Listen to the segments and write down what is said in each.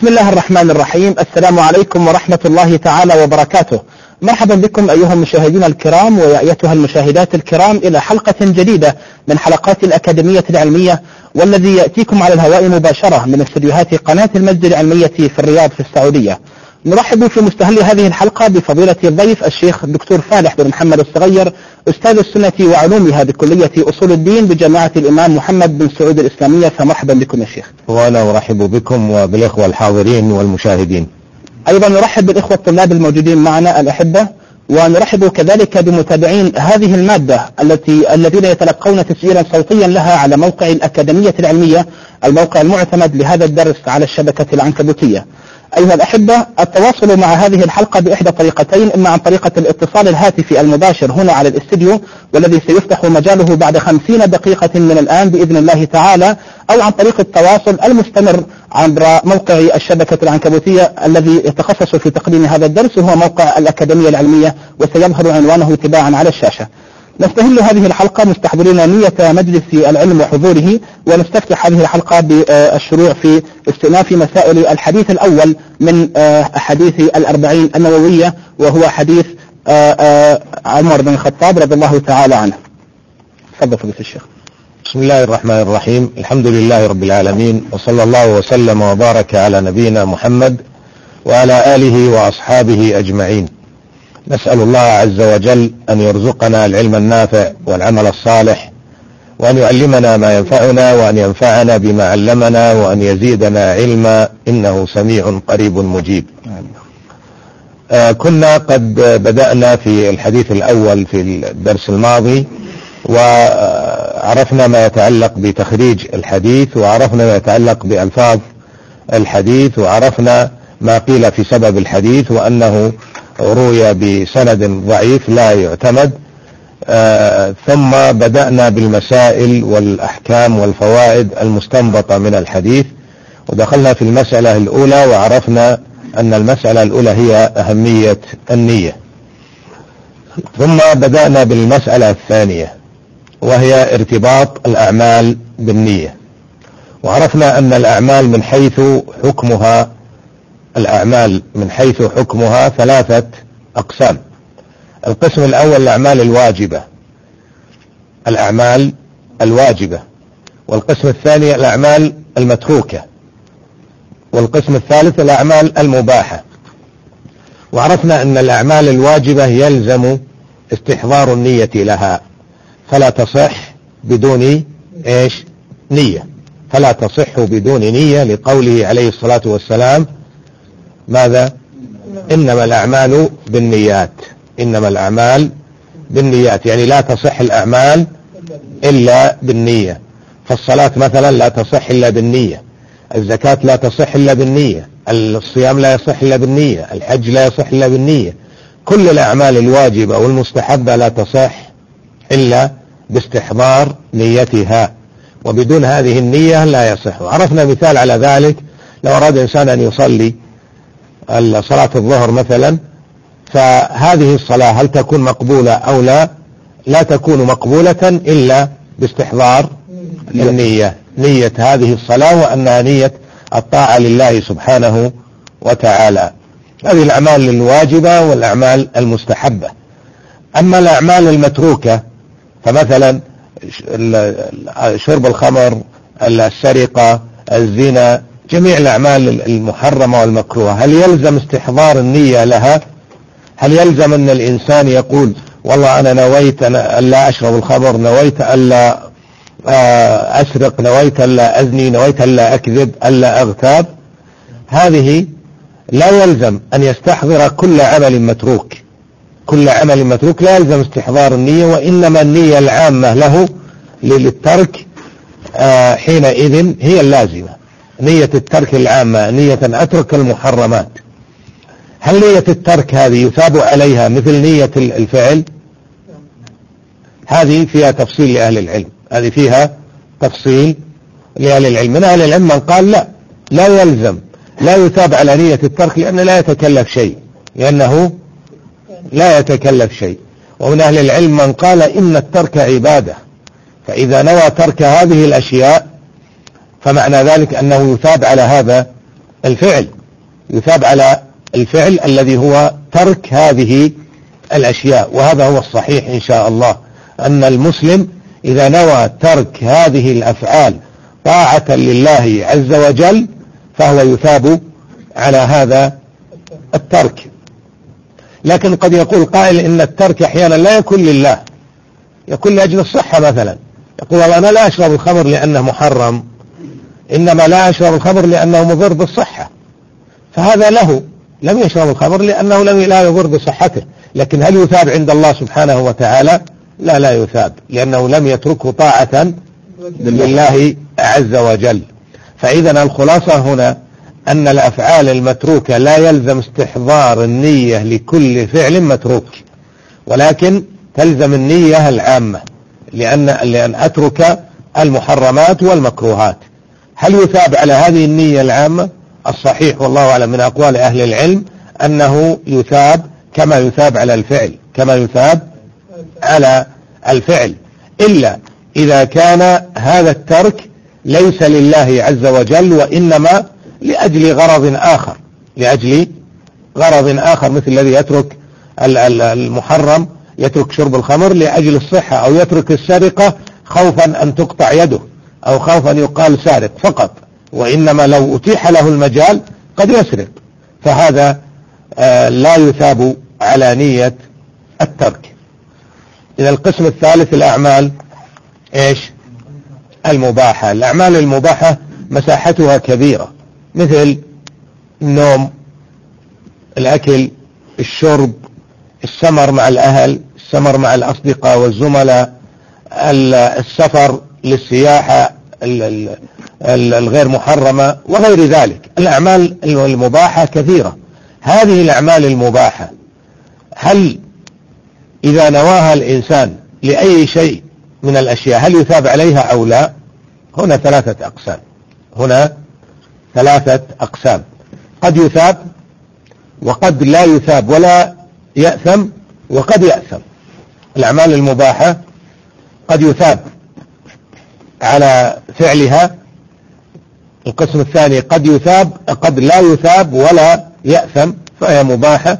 بسم الله الرحمن الرحيم. السلام عليكم ورحمة الله تعالى وبركاته. مرحبا بكم أيها المشاهدين الكرام وأيتها المشاهدات الكرام إلى حلقة جديدة من حلقات الأكاديمية العلمية، والذي يأتيكم على الهواء مباشرة من استديوهات قناة المجد العلمية في الرياض في السعودية. نرحب في مستهل هذه الحلقة بفضيلة الضيف الشيخ الدكتور فالح بن محمد الصغير، أستاذ السنة وعلومها بكلية أصول الدين بجامعة الإمام محمد بن سعود الإسلامية. فمرحبا بكم يا شيخ. وأنا أرحب بكم وبالإخوة الحاضرين والمشاهدين. أيضا نرحب بالإخوة الطلاب الموجودين معنا الأحبة، ونرحب كذلك بمتابعين هذه المادة الذين يتلقون تسجيلا صوتيا لها على موقع الأكاديمية العلمية، الموقع المعتمد لهذا الدرس على الشبكة العنكبوتية. أيها الأحبة، التواصل مع هذه الحلقة بإحدى طريقتين، إما عن طريقة الاتصال الهاتفي المباشر هنا على الاستديو، والذي سيفتح مجاله بعد 50 دقيقة من الآن بإذن الله تعالى، أو عن طريق التواصل المستمر عبر موقع الشبكة العنكبوتية الذي يتخصص في تقديم هذا الدرس، وهو موقع الأكاديمية العلمية، وسيظهر عنوانه تباعا على الشاشة. نستهل هذه الحلقة مستحضرين نية مجلس العلم وحضوره، ونستفتح هذه الحلقة بالشروع في استئناف مسائل الحديث الأول من أحاديث الأربعين النووية، وهو حديث عمر بن الخطاب رضي الله تعالى عنه. تفضل فضيلة الشيخ. بسم الله الرحمن الرحيم. الحمد لله رب العالمين، وصلى الله وسلم وبارك على نبينا محمد وعلى آله وأصحابه أجمعين. نسأل الله عز وجل أن يرزقنا العلم النافع والعمل الصالح، وأن يعلمنا ما ينفعنا، وأن ينفعنا بما علمنا، وأن يزيدنا علما، إنه سميع قريب مجيب. كنا قد بدأنا في الحديث الأول في الدرس الماضي، وعرفنا ما يتعلق بتخريج الحديث، وعرفنا ما يتعلق بألفاظ الحديث، وعرفنا ما قيل في سبب الحديث، وأنه روي بسند ضعيف لا يعتمد. ثم بدأنا بالمسائل والأحكام والفوائد المستنبطة من الحديث، ودخلنا في المسألة الأولى، وعرفنا أن المسألة الأولى هي أهمية النية. ثم بدأنا بالمسألة الثانية، وهي ارتباط الأعمال بالنية، وعرفنا أن الأعمال من حيث حكمها ثلاثة أقسام. القسم الأول الأعمال الواجبة، والقسم الثاني الأعمال المتروكة، والقسم الثالث الأعمال المباحة. وعرفنا أن الأعمال الواجبة يلزم استحضار النية لها، فلا تصح بدون نية، فلا تصح بدون نية، لقوله عليه الصلاة والسلام ماذا؟ إنما الأعمال بالنيات، يعني لا تصح الأعمال إلا بالنية. فالصلاة مثلا لا تصح إلا بالنية، الزكاة لا تصح إلا بالنية، الصيام لا يصح إلا بالنية، الحج لا يصح إلا بالنية. كل الأعمال الواجبة والمستحبة لا تصح إلا باستحضار نيتها، وبدون هذه النية لا يصح. عرفنا مثال على ذلك: لو أراد إنسان أن يصلي صلاة الظهر مثلا، فهذه الصلاة هل تكون مقبولة أو لا تكون مقبولة إلا باستحضار النية، نية هذه الصلاة، وأنها نية الطاعة لله سبحانه وتعالى. هذه الأعمال الواجبة والأعمال المستحبة. أما الأعمال المتروكة فمثلا شرب الخمر، السرقة، الزنا، جميع الأعمال المحرمة والمكروهة، هل يلزم استحضار النية لها؟ هل يلزم أن الإنسان يقول والله أنا نويت ألا أشرب الخمر، نويت ألا أسرق، نويت ألا أزني، نويت ألا أكذب، ألا أغتاب؟ هذه لا يلزم أن يستحضر كل عمل متروك، كل عمل متروك لا يلزم استحضار النية، وإنما النية العامة له للترك حينئذ هي اللازمة، نية الترك العامة، نية أترك المحرمات. هل نية الترك هذه يثاب عليها مثل نية الفعل؟ هذه فيها تفصيل لأهل العلم، هذه فيها تفصيل لأهل العلم. من أهل العلم من قال لا يلزم، لا يثاب على نية الترك، لأنه لا يتكلف شيء، ومن أهل العلم من قال إن الترك عبادة، فإذا نوى ترك هذه الأشياء فمعنى ذلك أنه يثاب على هذا الفعل، يثاب على الفعل الذي هو ترك هذه الأشياء. وهذا هو الصحيح إن شاء الله، أن المسلم إذا نوى ترك هذه الأفعال طاعة لله عز وجل فهو يثاب على هذا الترك. لكن قد يقول قائل إن الترك أحيانا لا يكون لله، يكون لأجل الصحة مثلا، يقول أنا لا أشرب الخمر لأنه محرم، إنما لا أشرب الخمر لأنه مضر بالصحة، فهذا له، لم يشرب الخمر لأنه لا يضر بصحته. لكن هل يثاب عند الله سبحانه وتعالى؟ لا يثاب، لأنه لم يتركه طاعة لله عز وجل. فإذا الخلاصة هنا أن الأفعال المتروكة لا يلزم استحضار النية لكل فعل متروك، ولكن تلزم النية العامة لأن أترك المحرمات والمكروهات. هل يثاب على هذه النية العامة؟ الصحيح والله أعلم من أقوال أهل العلم أنه يثاب كما يثاب على الفعل، كما يثاب على الفعل، إلا إذا كان هذا الترك ليس لله عز وجل وإنما لأجل غرض آخر، لأجل غرض آخر، مثل الذي يترك المحرم، يترك شرب الخمر لأجل الصحة، أو يترك السرقة خوفا أن تقطع يده، أو خوفا أن يقال سارق فقط، وإنما لو أتيح له المجال قد يسرق، فهذا لا يثاب على نية الترك. إذا القسم الثالث الأعمال إيش؟ المباحة. الأعمال المباحة مساحتها كبيرة، مثل النوم، الأكل، الشرب، السمر مع الأهل، السمر مع الأصدقاء والزملاء، السفر للسياحة الغير محرمة وغير ذلك. الأعمال المباحة كثيرة. هذه الأعمال المباحة هل إذا نواها الإنسان لأي شيء من الأشياء هل يثاب عليها أو لا؟ هنا ثلاثة أقسام، هنا ثلاثة أقسام، قد يثاب وقد لا يثاب ولا يأثم وقد يأثم. الأعمال المباحة قد يثاب على فعلها، القسم الثاني قد يثاب قد لا يثاب ولا يأثم فهي مباحة،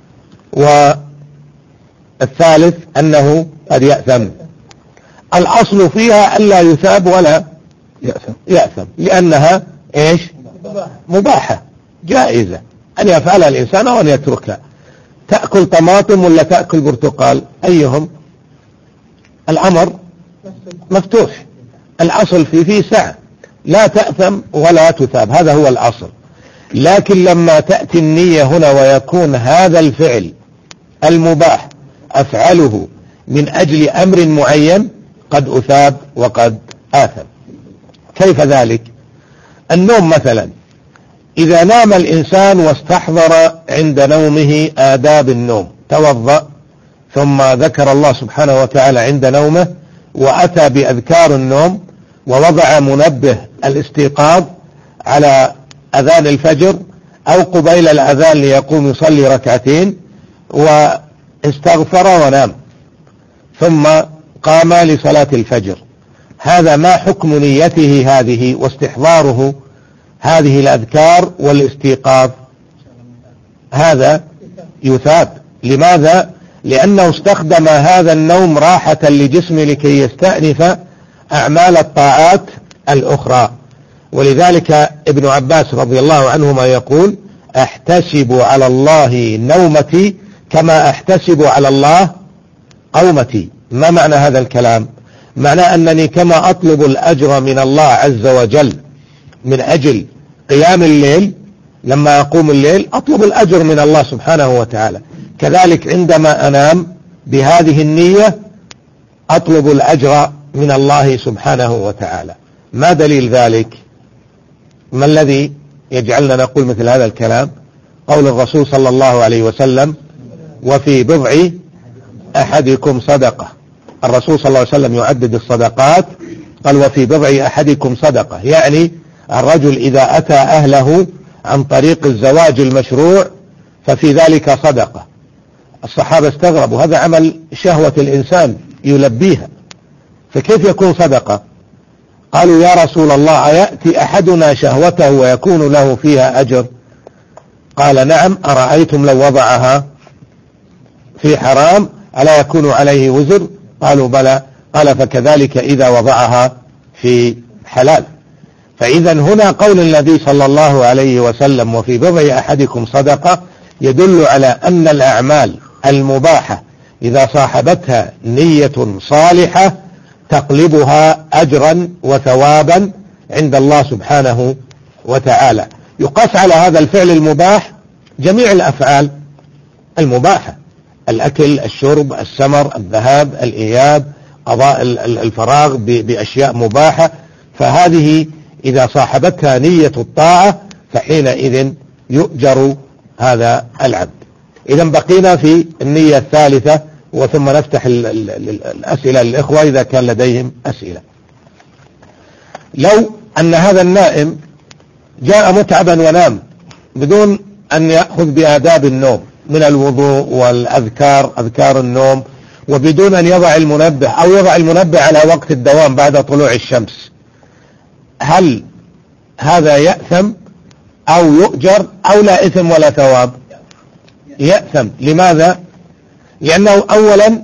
والثالث أنه قد يأثم. الأصل فيها ألا يثاب ولا يأثم لأنها إيش؟ مباحة جائزة أن يفعلها الإنسان أو أن يتركها. تأكل طماطم ولا تأكل برتقال، أيهم؟ الأمر مفتوح، الأصل فيه سعة، لا تأثم ولا تثاب، هذا هو الأصل. لكن لما تأتي النية هنا ويكون هذا الفعل المباح أفعله من أجل أمر معين قد أثاب وقد آثم. كيف ذلك؟ النوم مثلا، إذا نام الإنسان واستحضر عند نومه آداب النوم، توضأ ثم ذكر الله سبحانه وتعالى عند نومه وأتى بأذكار النوم ووضع منبه الاستيقاظ على أذان الفجر أو قبيل الأذان ليقوم يصلي ركعتين واستغفر ونام ثم قام لصلاة الفجر، هذا ما حكم نيته هذه واستحضاره هذه الأذكار والاستيقاظ؟ هذا يثاب. لماذا؟ لأنه استخدم هذا النوم راحة لجسمه لكي يستأنف أعمال الطاعات الأخرى. ولذلك ابن عباس رضي الله عنهما يقول: أحتسب على الله نومتي كما أحتسب على الله قومتي. ما معنى هذا الكلام؟ معنى أنني كما أطلب الأجر من الله عز وجل من أجل قيام الليل، لما أقوم الليل أطلب الأجر من الله سبحانه وتعالى، كذلك عندما أنام بهذه النية أطلب الأجر من الله سبحانه وتعالى. ما دليل ذلك؟ ما الذي يجعلنا نقول مثل هذا الكلام؟ قول الرسول صلى الله عليه وسلم: وفي بضع أحدكم صدقة. الرسول صلى الله عليه وسلم يعدد الصدقات، قال: وفي بضع أحدكم صدقة، يعني الرجل إذا أتى أهله عن طريق الزواج المشروع ففي ذلك صدقة. الصحابة استغربوا، هذا عمل شهوة الإنسان يلبيها، فكيف يكون صدقة؟ قالوا يا رسول الله أيأتي أحدنا شهوته ويكون له فيها أجر؟ قال نعم، أرأيتم لو وضعها في حرام ألا يكون عليه وزر؟ قالوا بلى. قال فكذلك إذا وضعها في حلال. فإذا هنا قول النبي صلى الله عليه وسلم وفي بضع أحدكم صدقة يدل على أن الأعمال المباحة إذا صاحبتها نية صالحة تقلبها أجرا وثوابا عند الله سبحانه وتعالى. يقاس على هذا الفعل المباح جميع الأفعال المباحة: الأكل، الشرب، السمر، الذهاب، الإياب، قضاء الفراغ بأشياء مباحة. فهذه إذا صاحبتها نية الطاعة فحينئذ يؤجر هذا العبد. إذا بقينا في النية الثالثة، وثم نفتح الأسئلة للإخوة إذا كان لديهم أسئلة. لو أن هذا النائم جاء متعبا ونام بدون أن يأخذ بآداب النوم من الوضوء والأذكار، أذكار النوم، وبدون أن يضع المنبه أو يضع المنبه على وقت الدوام بعد طلوع الشمس، هل هذا يأثم أو يؤجر أو لا إثم ولا ثواب؟ يأثم. لماذا؟ لأنه أولا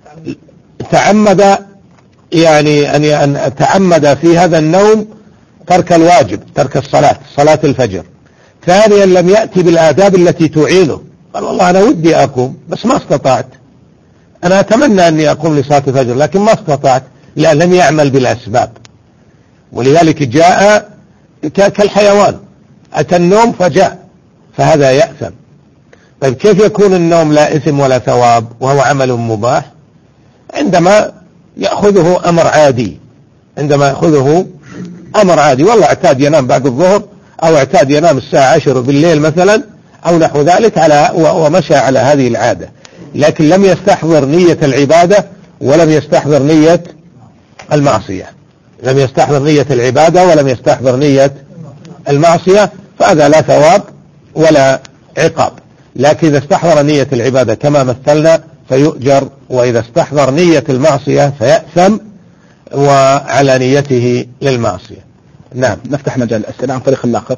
تعمد، يعني أن تعمد في هذا النوم ترك الواجب، ترك صلاة الفجر. ثانيا لم يأتي بالآداب التي تعينه، قال والله أنا ودي أقوم بس ما استطعت، أنا أتمنى أني أقوم لصلاة الفجر لكن ما استطعت، لا، لم يعمل بالأسباب. ولذلك جاء كالحيوان، أتى النوم فجاء، فهذا يأثم. طيب كيف يكون النوم لا إثم ولا ثواب وهو عمل مباح؟ عندما يأخذه أمر عادي، عندما يأخذه أمر عادي، والله اعتاد ينام بعد الظهر أو اعتاد ينام الساعة 10 بالليل مثلا أو نحو ذلك، ومشى على هذه العادة، لكن لم يستحضر نية العبادة ولم يستحضر نية المعصية، لم يستحضر نية العبادة ولم يستحضر نية المعصية، فهذا لا ثواب ولا عقاب. لكن إذا استحضر نية العبادة كما مثلنا فيؤجر، وإذا استحضر نية المعصية فيأثم وعلى نيته للمعصية. نعم، نفتح مجال الأسئلة عن طريق اللاقط.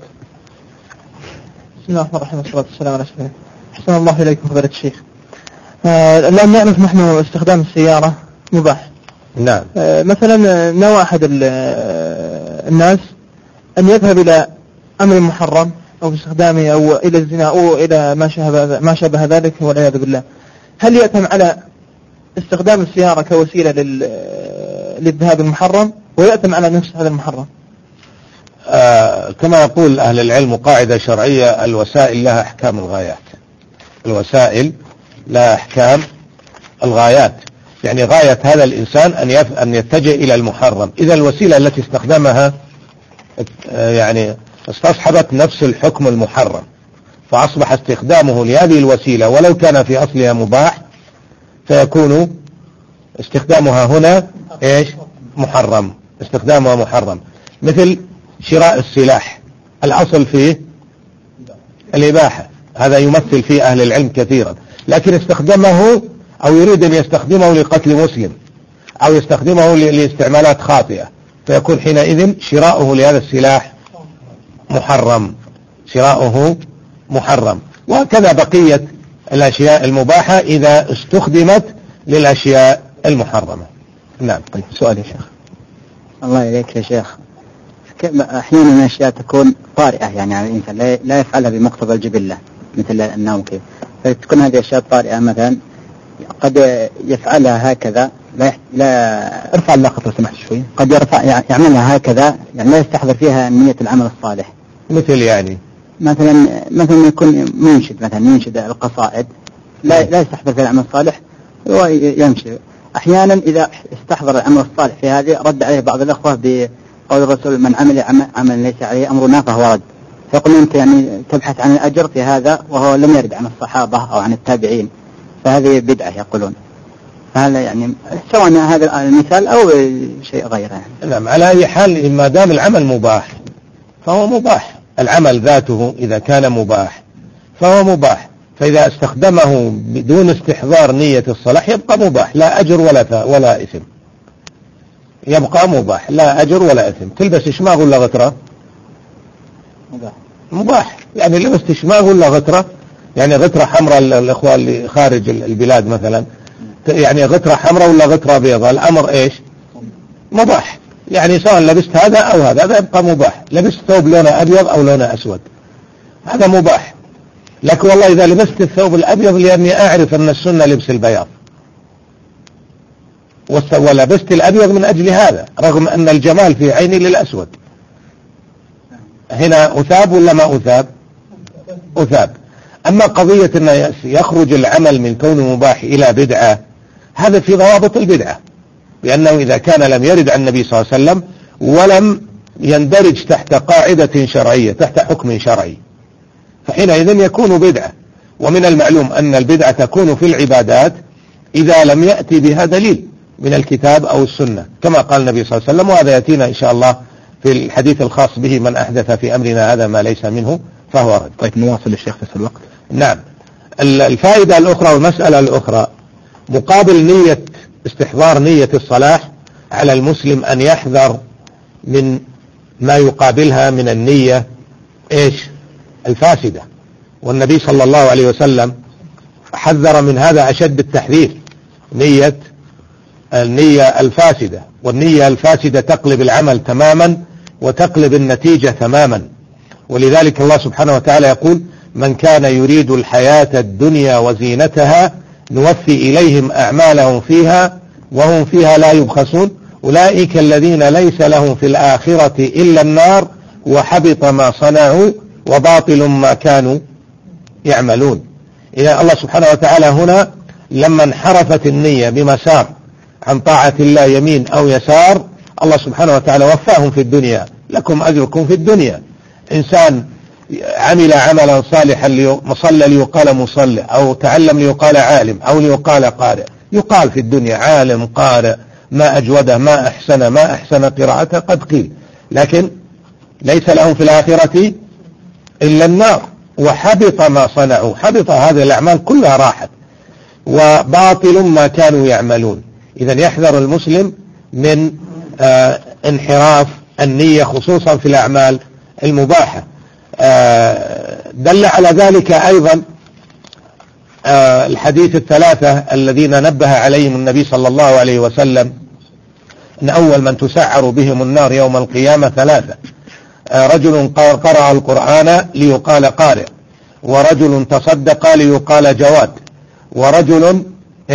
بسم الله الرحمن الرحيم، والصلاة والسلام على رسول الله. أحسن الله إليكم فضيلة الشيخ. الآن نعرف نحن استخدام السيارة مباح. نعم. مثلا نوى أحد الناس أن يذهب إلى أمر محرم أو استخدامه أو إلى الزنا أو إلى ما شابه ذلك والعياذ بالله، هل يأثم على استخدام السيارة كوسيلة للذهاب المحرم ويأثم على نفس هذا المحرم؟ كما يقول أهل العلم قاعدة شرعية: الوسائل لها أحكام الغايات. الوسائل لها أحكام الغايات، يعني غاية هذا الإنسان أن يتجه إلى المحرم. إذا الوسيلة التي استخدمها يعني استصحبت نفس الحكم المحرم، فأصبح استخدامه لهذه الوسيلة ولو كان في أصلها مباح فيكون استخدامها هنا إيش؟ محرم، استخدامها محرم. مثل شراء السلاح، الأصل فيه الإباحة، هذا يمثل فيه أهل العلم كثيرا، لكن استخدمه أو يريد أن يستخدمه لقتل مسلم أو يستخدمه لاستعمالات خاطئة، فيكون حينئذ شراؤه لهذا السلاح محرم، شراؤه محرم. وهكذا بقية الأشياء المباحة إذا استخدمت للأشياء المحرمة. نعم. طيب سؤال يا شيخ. الله إليك يا شيخ، أحيانا الأشياء تكون طارئة، يعني الإنسان لا يفعلها بمقتضى الجبلة مثل النوم كيف، فتكون هذه الأشياء طارئة مثلا قد يفعلها هكذا، لا ارفع اللاقط لو سمحت شوي. قد يعملها هكذا، يعني لا يستحضر فيها نية العمل الصالح. مثل يعني مثلا يكون منشد، مثلا ينشد القصائد، لا يستحضر فيها العمل الصالح وينشد. أحيانا إذا استحضر العمل الصالح في هذه رد عليه بعض الأخوة بقول الرسول: من عمل عمل ليس عليه أمرنا فهو رد. فيقول أنت يعني تبحث عن الأجر في هذا وهو لم يرد عن الصحابة أو عن التابعين، فهذه بدعة يقولون. فهذا يعني سواء هذا المثال أو شيء غيره يعني. نعم، على أي حال ما دام العمل مباح فهو مباح، العمل ذاته إذا كان مباح فهو مباح، فإذا استخدمه بدون استحضار نية الصلاح يبقى مباح، لا أجر ولا إثم. يبقى مباح، لا أجر ولا إثم. تلبس شماغ ولا غترة؟ مباح. يعني لبست شماغ ولا غترة؟ يعني غترة حمراء الإخوة اللي خارج البلاد مثلا، يعني غترة حمراء ولا غترة بيضاء، الأمر إيش؟ مباح. يعني سواء لبست هذا أو هذا يبقى مباح. لبست ثوب لونه أبيض أو لونه أسود هذا مباح. لكن والله إذا لبست الثوب الأبيض لأني أعرف أن السنة لبس البياض، ولبست الأبيض من أجل هذا، رغم أن الجمال في عيني للأسود، هنا أثاب ولا ما أثاب؟ أثاب. أما قضية أن يخرج العمل من كونه مباح إلى بدعة، هذا في ضوابط البدعة، لأنه إذا كان لم يرد عن النبي صلى الله عليه وسلم ولم يندرج تحت قاعدة شرعية، تحت حكم شرعي، فحينئذ يكون بدعة. ومن المعلوم أن البدعة تكون في العبادات إذا لم يأتي بها دليل من الكتاب أو السنة، كما قال النبي صلى الله عليه وسلم، وهذا يأتينا إن شاء الله في الحديث الخاص به: من أحدث في أمرنا هذا ما ليس منه فهو رد. طيب نواصل الشيخ في الوقت. نعم. الفائدة الأخرى والمسألة الأخرى، مقابل نية استحضار نية الصلاح، على المسلم أن يحذر من ما يقابلها من النية إيش؟ الفاسدة. والنبي صلى الله عليه وسلم حذر من هذا أشد التحذير، النية الفاسدة. والنية الفاسدة تقلب العمل تماما وتقلب النتيجة تماما. ولذلك الله سبحانه وتعالى يقول: من كان يريد الحياة الدنيا وزينتها نوفي إليهم أعمالهم فيها وهم فيها لا يبخسون أولئك الذين ليس لهم في الآخرة إلا النار وحبط ما صنعوا وباطل ما كانوا يعملون. إذا الله سبحانه وتعالى هنا لما انحرفت النية بمسار عن طاعة الله يمين أو يسار، الله سبحانه وتعالى وفاهم في الدنيا: لكم أجركم في الدنيا. إنسان عمل عملا صالحا مصلى ليقال مصلى، أو تعلم ليقال عالم، أو ليقال قارئ، يقال في الدنيا عالم قارئ، ما أجوده، ما أحسن قراءته، قد قيل، لكن ليس لهم في الآخرة إلا النار وحبط ما صنعوا. حبط هذه الأعمال كلها راحت، وباطل ما كانوا يعملون. إذن يحذر المسلم من انحراف النية خصوصا في الأعمال المباحة. دل على ذلك أيضا الحديث الثلاثة الذين نبه عليهم النبي صلى الله عليه وسلم أن أول من تسعر بهم النار يوم القيامة ثلاثة: رجل قرأ القرآن ليقال قارئ، ورجل تصدق ليقال جواد، ورجل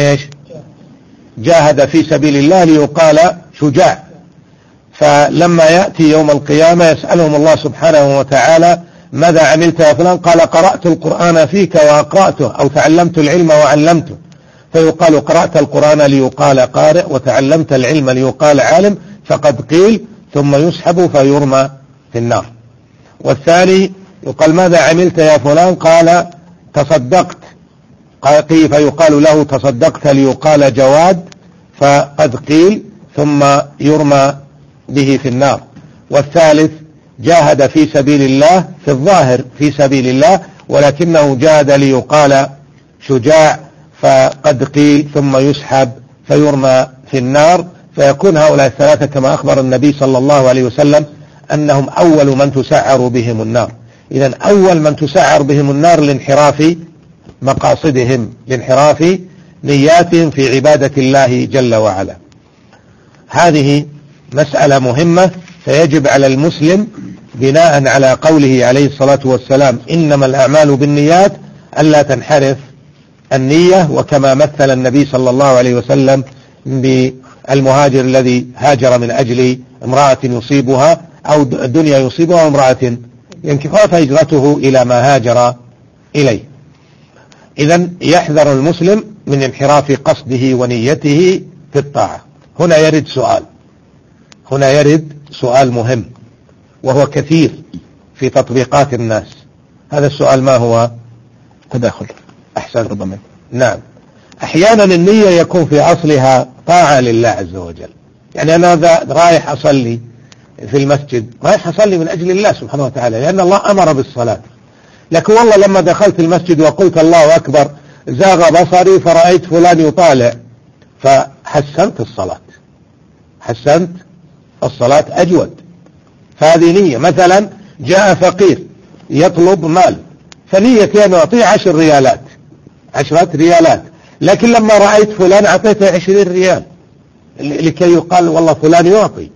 جاهد في سبيل الله ليقال شجاع. فلما يأتي يوم القيامة يسألهم الله سبحانه وتعالى: ماذا عملت يا فلان؟ قال: قرأت القرآن فيك وأقرأته، أو تعلمت العلم وعلمته. فيقال: قرأت القرآن ليقال قارئ وتعلمت العلم ليقال عالم، فقد قيل، ثم يسحب فيرمى في النار. والثاني يقال: ماذا عملت يا فلان؟ قال: تصدقت، فيقال له: تصدقت ليقال جواد، فقد قيل، ثم يرمى به في النار. والثالث: جاهد في سبيل الله، في الظاهر في سبيل الله، ولكنه جاهد ليقال شجاع، فقد قيل، ثم يسحب فيرمى في النار. فيكون هؤلاء الثلاثة كما أخبر النبي صلى الله عليه وسلم أنهم أول من تسعر بهم النار. إذن أول من تسعر بهم النار لانحراف مقاصدهم، لانحراف نياتهم في عبادة الله جل وعلا. هذه مسألة مهمة، فيجب على المسلم بناء على قوله عليه الصلاة والسلام: إنما الأعمال بالنيات، ألا تنحرف النية. وكما مثل النبي صلى الله عليه وسلم بالمهاجر الذي هاجر من أجل امرأة يصيبها أو دنيا يصيبها وامرأة ينكحها، فهجرته إلى ما هاجر إليه. إذن يحذر المسلم من انحراف قصده ونيته في الطاعة. هنا يرد سؤال مهم، وهو كثير في تطبيقات الناس. هذا السؤال ما هو؟ تداخل. أحسن ربما. نعم. أحيانا النية يكون في أصلها طاعة لله عز وجل. يعني أنا رايح أصلي في المسجد، رايح أصلي من أجل الله سبحانه وتعالى، لأن الله أمر بالصلاة. لكن والله لما دخلت المسجد وقلت الله أكبر زاغ بصري فرأيت فلان يطالع، فحسنت الصلاة. حسنت، الصلاة أجود. فهذه نية. مثلا جاء فقير يطلب مال، فنيتي أن أعطيه 10 ريالات، 10 ريالات، لكن لما رأيت فلان أعطيته 20 ريال لكي يقال والله فلان يعطي،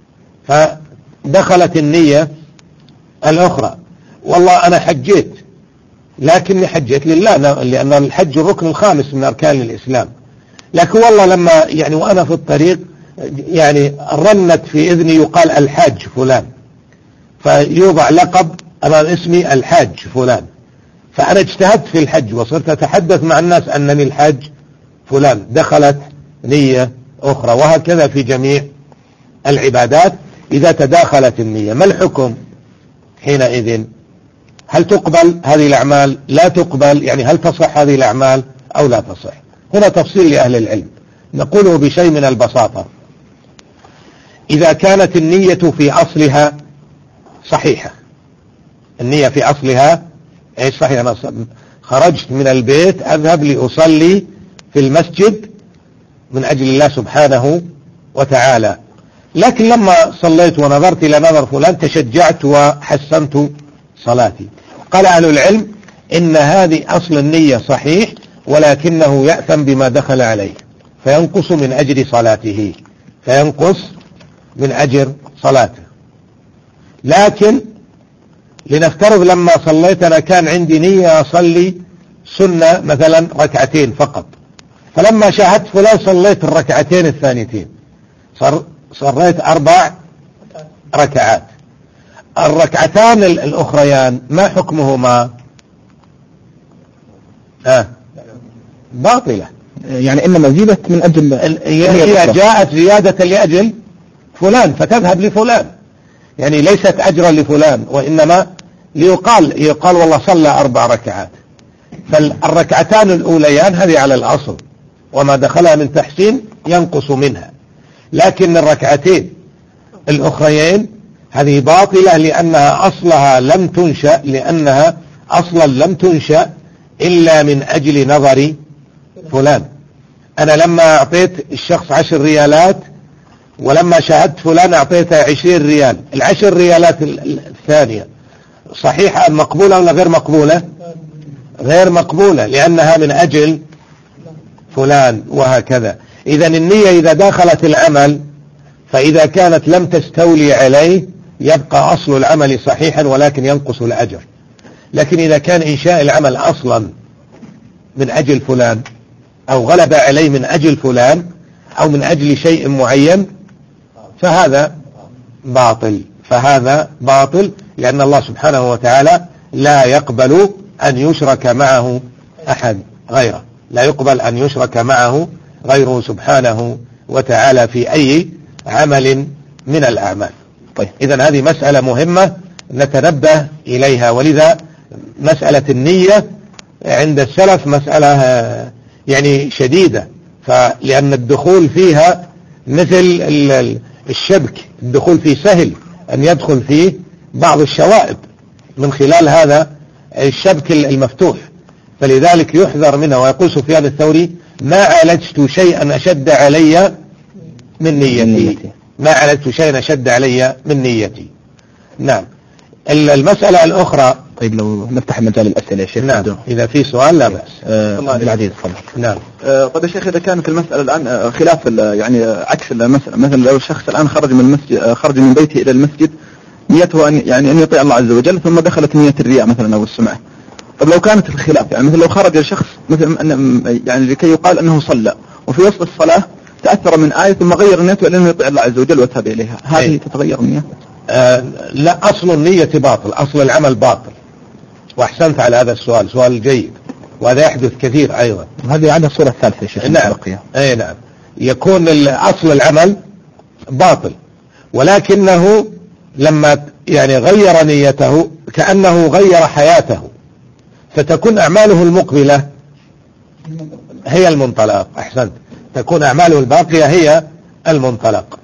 فدخلت النية الأخرى. والله أنا حجيت، لكني حجيت لله، لأن الحج الركن الخامس من أركان الإسلام، لكن والله لما يعني وأنا في الطريق يعني رنت في إذني يقال الحاج فلان، فيوضع لقب أمام اسمي الحاج فلان، فأنا اجتهدت في الحج وصرت أتحدث مع الناس أنني الحاج فلان، دخلت نية أخرى. وهكذا في جميع العبادات إذا تداخلت النية. ما الحكم حينئذ؟ هل تقبل هذه الأعمال؟ لا تقبل؟ يعني هل تصح هذه الأعمال أو لا تصح؟ هنا تفصيل لأهل العلم، نقوله بشيء من البساطة. إذا كانت النية في أصلها صحيحة، النية في أصلها إيش صحيح، أنا خرجت من البيت أذهب لأصلي في المسجد من أجل الله سبحانه وتعالى، لكن لما صليت ونظرت إلى نظر فلان تشجعت وحسنت صلاتي. قال أهل العلم إن هذه أصل النية صحيح، ولكنه يأثم بما دخل عليه فينقص من أجر صلاته، فينقص من أجر صلاته. لكن لنفترض لما صليت أنا كان عندي نية أصلي سنة مثلا ركعتين فقط، فلما شاهدت فلان صليت الركعتين الثانيتين، صليت 4 ركعات. الركعتان الأخريان ما حكمهما؟ باطلة، يعني إنما زيدت من أجل هي جاءت زيادة لأجل فلان فتذهب لفلان، يعني ليست أجرا لفلان، وإنما يقال والله صلى 4 ركعات. فالركعتان الأوليان هذه على الأصل، وما دخلها من تحسين ينقص منها، لكن الركعتين الأخريين هذه باطلة لأنها أصلها لم تنشأ، لأنها أصلا لم تنشأ إلا من أجل نظر فلان. أنا لما أعطيت الشخص 10 ريالات ولما شاهدت فلان أعطيته 20 ريال، 10 ريالات الثانية صحيحة مقبولة ولا غير مقبولة؟ غير مقبولة، لأنها من أجل فلان. وهكذا. إذا النية إذا داخلت العمل فإذا كانت لم تستولي عليه يبقى أصل العمل صحيحا ولكن ينقص الأجر. لكن إذا كان إنشاء العمل أصلا من أجل فلان أو غلب عليه من أجل فلان أو من أجل شيء معين فهذا باطل، فهذا باطل، لأن الله سبحانه وتعالى لا يقبل أن يشرك معه أحد غيره، لا يقبل أن يشرك معه غيره سبحانه وتعالى في أي عمل من الأعمال. طيب، إذن هذه مسألة مهمة نتنبه إليها. ولذا مسألة النية عند السلف مسألة يعني شديدة، لأن الدخول فيها مثل الشبك، الدخول فيه سهل أن يدخل فيه بعض الشوائب من خلال هذا الشبك المفتوح، فلذلك يحذر منه. ويقول سفيان الثوري: ما عالجت شيئا أشد علي من نيتي، ما عالجت شيئا أشد علي من نيتي. نعم. المسألة الأخرى. طيب لو نفتح مجال الأسئلة يا شيخ. نعم، إذا في سؤال لا بأس. الله العزيز تفضل. نعم. طيب يا شيخ، إذا كانت المسألة الآن خلاف يعني عكس المسألة، مثلا لو الشخص الآن خرج من المسجد، خرج من بيته إلى المسجد نيته أن يطيع الله عز وجل، ثم دخلت نية الرياء مثلا أو السمعة. طب لو كانت الخلاف، يعني مثلا لو خرج الشخص مثلا يعني لكي يقال أنه صلى، وفي وسط الصلاة تأثر من آية ثم غير نيته لأنه يطيع الله عز وجل وتابع إليها، هذه تتغير النية؟ لا، أصل النية باطل، أصل العمل باطل. وأحسنت على هذا السؤال، سؤال جيد، وهذا يحدث كثير أيضا. هذه عندنا الصورة الثالثة يا شيخ. نعم. نعم، يكون أصل العمل باطل، ولكنه لما يعني غير نيته كأنه غير حياته، فتكون أعماله المقبلة هي المنطلق. أحسنت، تكون أعماله الباقية هي المنطلق.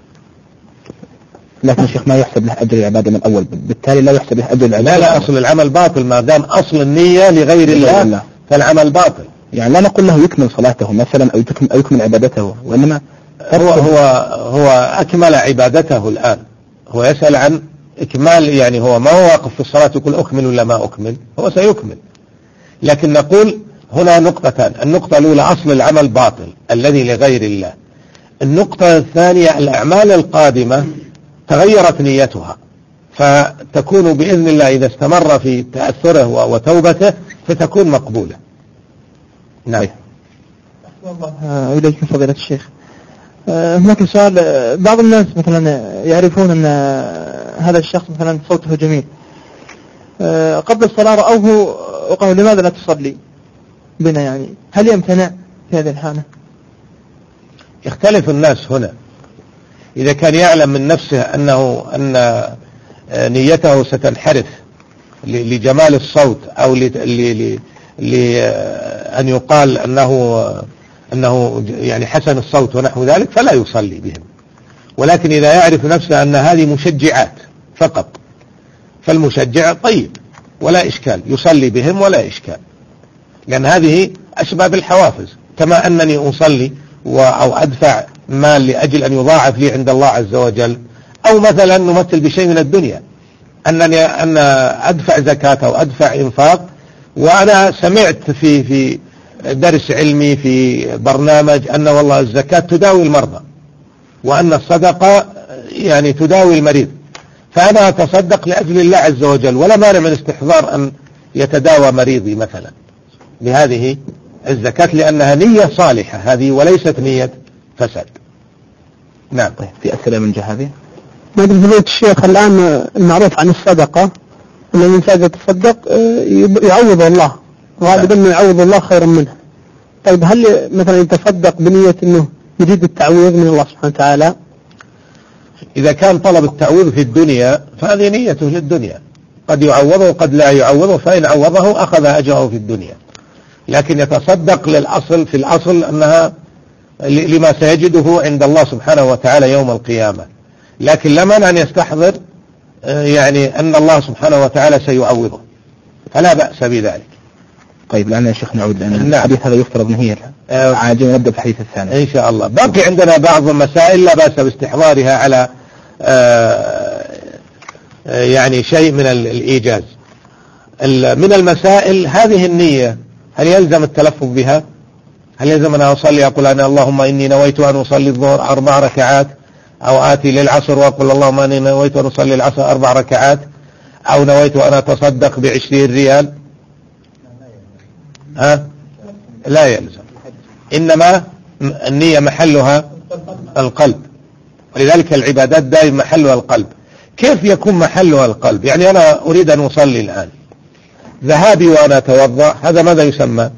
لكن الشيخ ما يحسب له أجر العبادة من الأول، بالتالي لا يحسب له أجر العبادة. لا، أصل العمل باطل ما دام أصل النية لغير الله فالعمل باطل. يعني لا نقول له يكمل صلاته مثلا أو يكمل عبادته، وإنما هو أكمل عبادته الآن، هو يسأل عن إكمال، يعني هو ما هو واقف في الصلاة يقول أكمل ولا ما أكمل، هو سيكمل. لكن نقول هنا نقطتان: النقطة الأولى أصل العمل باطل الذي لغير الله. النقطة الثانية الأعمال القادمة تغيرت نيتها، فتكون بإذن الله إذا استمر في تأثره وتوبته فتكون مقبولة. نعم. الله إليكم فضيلة الشيخ. هناك سؤال: بعض الناس مثلا يعرفون أن هذا الشخص مثلا صوته جميل، قبل الصلاة رأوه وقالوا لماذا لا تصلي بنا، يعني هل يمتنع في هذه الحالة؟ يختلف الناس هنا. إذا كان يعلم من نفسه أن نيته ستنحرف لجمال الصوت أو لأن يقال أنه يعني حسن الصوت ونحو ذلك فلا يصلي بهم. ولكن إذا يعرف نفسه أن هذه مشجعات فقط فالمشجع طيب ولا إشكال، يصلي بهم ولا إشكال، لأن هذه أشبه بالحوافز. كما أنني أصلي أو أدفع مال لأجل أن يضاعف لي عند الله عز وجل، أو مثلا نمثل بشيء من الدنيا أن أدفع زكاة أو أدفع إنفاق، وأنا سمعت في درس علمي في برنامج أن والله الزكاة تداوي المرضى وأن الصدقة يعني تداوي المريض، فأنا أتصدق لأجل الله عز وجل، ولا مانع من استحضار أن يتداوى مريضي مثلا بهذه الزكاة، لأنها نية صالحة هذه وليست نية فساد. نعم. طيب، في أسئلة من جهة ما أدري فضيلة الشيخ، الآن المعروف عن الصدقة أن الإنسان يتصدق يعوض الله، وغالبا أنه يعوض الله خيرا منه. طيب هل مثلا يتصدق بنية أنه يريد التعويض من الله سبحانه وتعالى؟ إذا كان طلب التعويض في الدنيا فهذه نيته للدنيا، قد يعوضه وقد لا يعوضه، فإن عوضه أخذ أجره في الدنيا. لكن يتصدق للأصل، في الأصل أنها لما سيجده عند الله سبحانه وتعالى يوم القيامة، لكن لمن أن يستحضر يعني أن الله سبحانه وتعالى سيعوضه، فلا بأس بذلك. طيب الآن يا شيخ نعود، لأن نعم. الحديث هذا يفترض نهير عاجل، نبدأ بالحديث الثاني إن شاء الله. باقي عندنا بعض المسائل لا بأس باستحضارها على يعني شيء من الإيجاز. من المسائل هذه النية، هل يلزم التلفظ بها؟ هل يلزم أن أصلي أقول أنا اللهم إني نويت أن أصلي الظهر 4 ركعات، أو آتي للعصر وأقول اللهم إني نويت أن أصلي العصر 4 ركعات، أو نويت أن أتصدق ب20 ريال؟ لا يلزم، إنما النية محلها القلب، ولذلك العبادات دائما محلها القلب. كيف يكون محلها القلب؟ يعني أنا أريد أن أصلي الآن، ذهابي وأنا أتوضأ هذا ماذا يسمى؟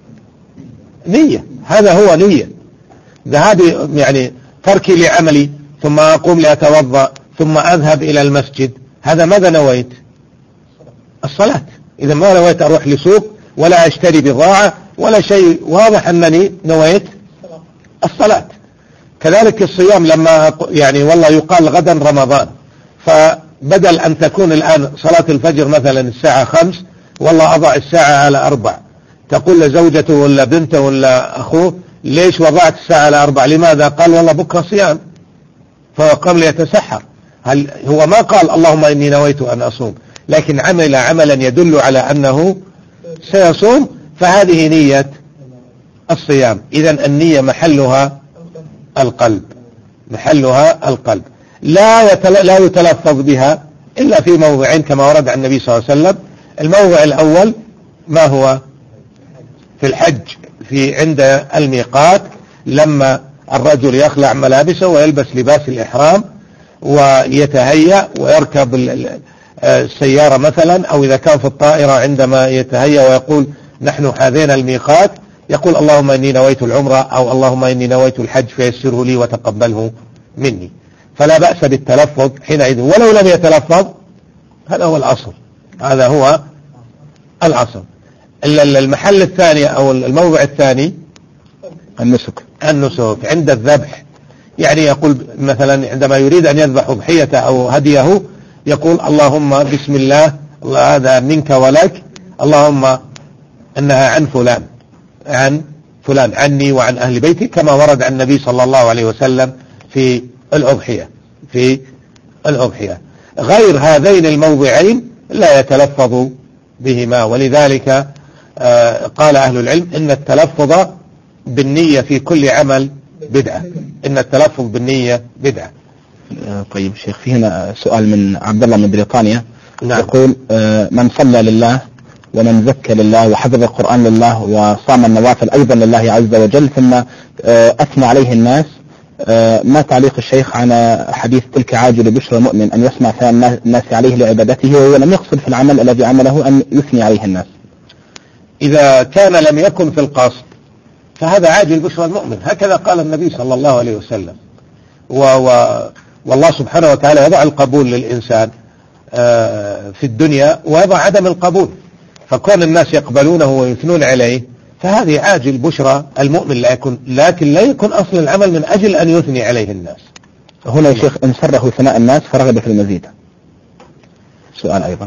نية. هذا هو نية. ذهابي يعني تركي لعملي ثم أقوم لأتوضأ ثم أذهب إلى المسجد، هذا ماذا نويت؟ الصلاة. إذا ما نويت أروح لسوق ولا أشتري بضاعة ولا شيء، واضح أنني نويت الصلاة. كذلك الصيام، لما يعني والله يقال غدا رمضان، فبدل أن تكون الآن صلاة الفجر مثلا الساعة 5 والله أضع الساعة على 4، تقول لزوجته ولا بنته ولا أخوه ليش وضعت الساعة على 4؟ لماذا؟ قال والله بكرة صيام، فقام ليتسحر. هل هو ما قال اللهم إني نويت أن أصوم، لكن عمل عملا يدل على أنه سيصوم، فهذه نية الصيام. إذن النية محلها القلب، محلها القلب. لا يتلفظ بها إلا في موضعين كما ورد عن النبي صلى الله عليه وسلم. الموضع الأول ما هو؟ في الحج، في عند الميقات، لما الرجل يخلع ملابسه ويلبس لباس الإحرام ويتهيأ ويركب السيارة مثلا، أو إذا كان في الطائرة عندما يتهيأ ويقول نحن حاذينا الميقات، يقول اللهم إني نويت العمرة أو اللهم إني نويت الحج فيسره لي وتقبله مني. فلا بأس بالتلفظ حينئذ، ولو لم يتلفظ هذا هو الأصل، هذا هو الأصل. المحل الثاني أو الموضع الثاني النسك عند الذبح، يعني يقول مثلا عندما يريد أن يذبح ضحيته أو هديه يقول اللهم بسم الله، هذا منك ولك، اللهم إنها عن فلان، عن فلان عني وعن أهل بيتي، كما ورد عن النبي صلى الله عليه وسلم في الأضحية. غير هذين الموضعين لا يتلفظ بهما، ولذلك قال أهل العلم إن التلفظ بالنية في كل عمل بدعة، إن التلفظ بالنية بدعة. طيب شيخ، في هنا سؤال من عبد الله من بريطانيا. نعم. يقول من صلى لله ومن زكى لله وحفظ القرآن لله وصام النوافل أيضا لله عز وجل ثم أثنى عليه الناس، ما تعليق الشيخ على حديث تلك عاجل بشرى المؤمن أن يسمع ثناء الناس عليه لعبادته وهو لم يقصد في العمل الذي عمله أن يثني عليه الناس؟ إذا كان لم يكن في القصد فهذا عاجل بشرى المؤمن، هكذا قال النبي صلى الله عليه وسلم. والله سبحانه وتعالى يضع القبول للإنسان في الدنيا ويضع عدم القبول، فكون الناس يقبلونه ويثنون عليه فهذه عاجل بشرى المؤمن، لكن لا يكون أصل العمل من أجل أن يثني عليه الناس. هنا يا شيخ إن سره ثناء الناس فرغب في المزيد، سؤال أيضا.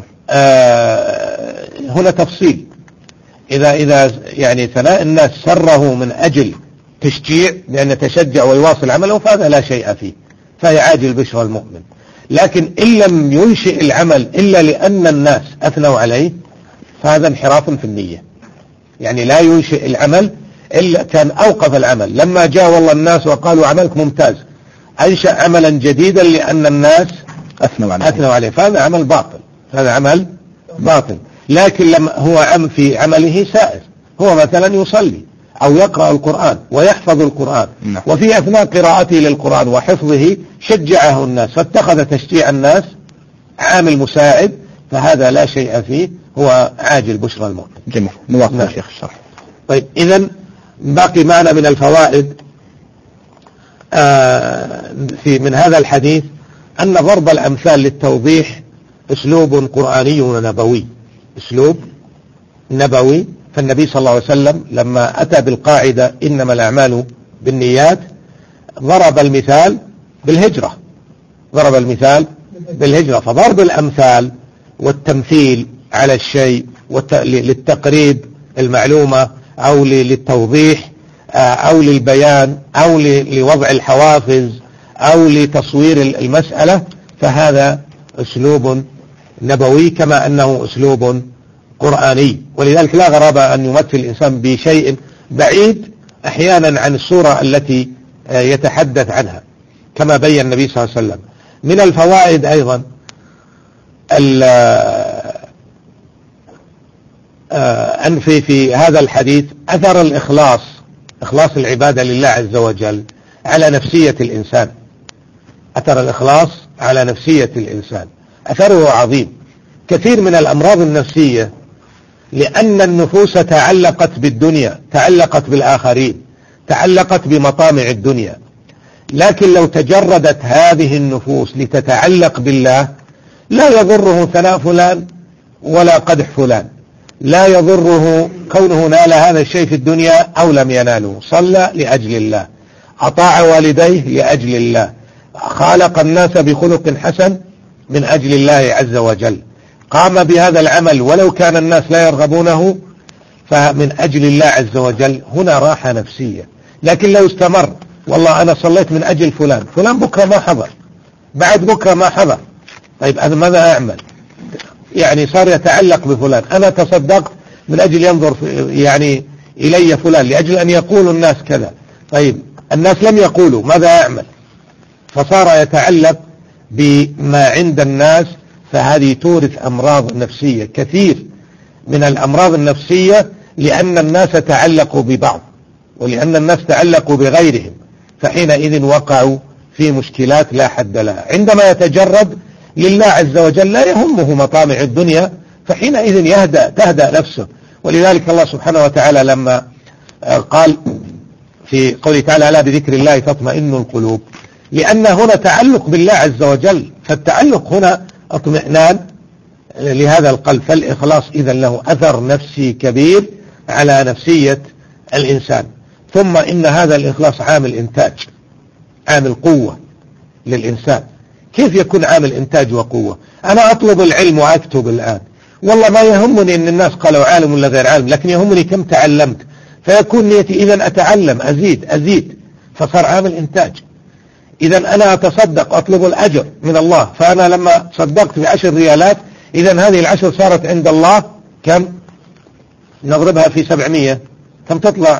هنا تفصيل، إذا يعني ثناء الناس سره من أجل تشجيع لأن يتشجع ويواصل عمله فهذا لا شيء فيه، فهي عاجل بشرى المؤمن. لكن إن لم ينشئ العمل إلا لأن الناس أثنوا عليه فهذا انحراف في النية، يعني لا ينشئ العمل إلا كان أوقف العمل لما جاء والله الناس وقالوا عملك ممتاز، أنشأ عملا جديدا لأن الناس أثنوا عليه، فهذا عمل باطل، هذا عمل باطل. لكن لما هو في عمله سائر، هو مثلا يصلي أو يقرأ القرآن ويحفظ القرآن، وفي أثناء قراءته للقرآن وحفظه شجعه الناس فاتخذ تشجيع الناس عامل مساعد، فهذا لا شيء فيه، هو عاجل بشرى المؤمن. جميل، نواصل يا شيخ الشرح. طيب إذن باقي معنا من الفوائد من هذا الحديث أن ضرب الأمثال للتوضيح أسلوب قرآني ونبوي، أسلوب نبوي. فالنبي صلى الله عليه وسلم لما أتى بالقاعدة إنما الأعمال بالنيات ضرب المثال بالهجرة، فضرب الأمثال والتمثيل على الشيء للتقريب المعلومة أو للتوضيح أو للبيان أو لوضع الحوافز أو لتصوير المسألة، فهذا أسلوب نبوي كما أنه أسلوب قرآني. ولذلك لا غرابة أن يمثل الإنسان بشيء بعيد أحيانا عن الصورة التي يتحدث عنها كما بين النبي صلى الله عليه وسلم. من الفوائد أيضا أن في هذا الحديث أثر الإخلاص، إخلاص العبادة لله عز وجل على نفسية الإنسان، أثر الإخلاص على نفسية الإنسان أثره عظيم. كثير من الأمراض النفسية لأن النفوس تعلقت بالدنيا، تعلقت بالآخرين، تعلقت بمطامع الدنيا، لكن لو تجردت هذه النفوس لتتعلق بالله لا يضره ثناء فلان ولا قدح فلان، لا يضره كونه نال هذا الشيء في الدنيا أو لم يناله، صلى لأجل الله، أطاع والديه لأجل الله، خالق الناس بخلق حسن من أجل الله عز وجل، قام بهذا العمل ولو كان الناس لا يرغبونه فمن أجل الله عز وجل، هنا راحة نفسية. لكن لو استمر والله أنا صليت من أجل فلان بكرة ما حضر، بعد بكرة ما حضر، طيب أنا ماذا أعمل؟ يعني صار يتعلق بفلان، أنا تصدقت من أجل ينظر يعني إلي فلان لأجل أن يقولوا الناس كذا، طيب الناس لم يقولوا ماذا أعمل؟ فصار يتعلق بما عند الناس، فهذه تورث أمراض نفسية. كثير من الأمراض النفسية لأن الناس تعلقوا ببعض ولأن الناس تعلقوا بغيرهم، فحينئذ وقعوا في مشكلات لا حد لها. عندما يتجرد لله عز وجل لا يهمه مطامع الدنيا، فحينئذ تهدأ نفسه. ولذلك الله سبحانه وتعالى لما قال في قوله تعالى لا بذكر الله تطمئن القلوب، لأن هنا تعلق بالله عز وجل، فالتعلق هنا اطمئنان لهذا القلب، فالإخلاص إذن له أثر نفسي كبير على نفسية الإنسان. ثم إن هذا الإخلاص عامل إنتاج، عامل قوة للإنسان. كيف يكون عامل إنتاج وقوة؟ أنا أطلب العلم وأكتب الآن، والله ما يهمني أن الناس قالوا عالم ولا غير عالم، لكن يهمني كم تعلمت. فيكون نيتي إذا أتعلم أزيد فصار عامل إنتاج. إذا أنا أتصدق أطلب الأجر من الله، فأنا لما صدقت ب10 ريالات إذا هذه 10 صارت عند الله كم؟ نضربها في 700 كم تطلع؟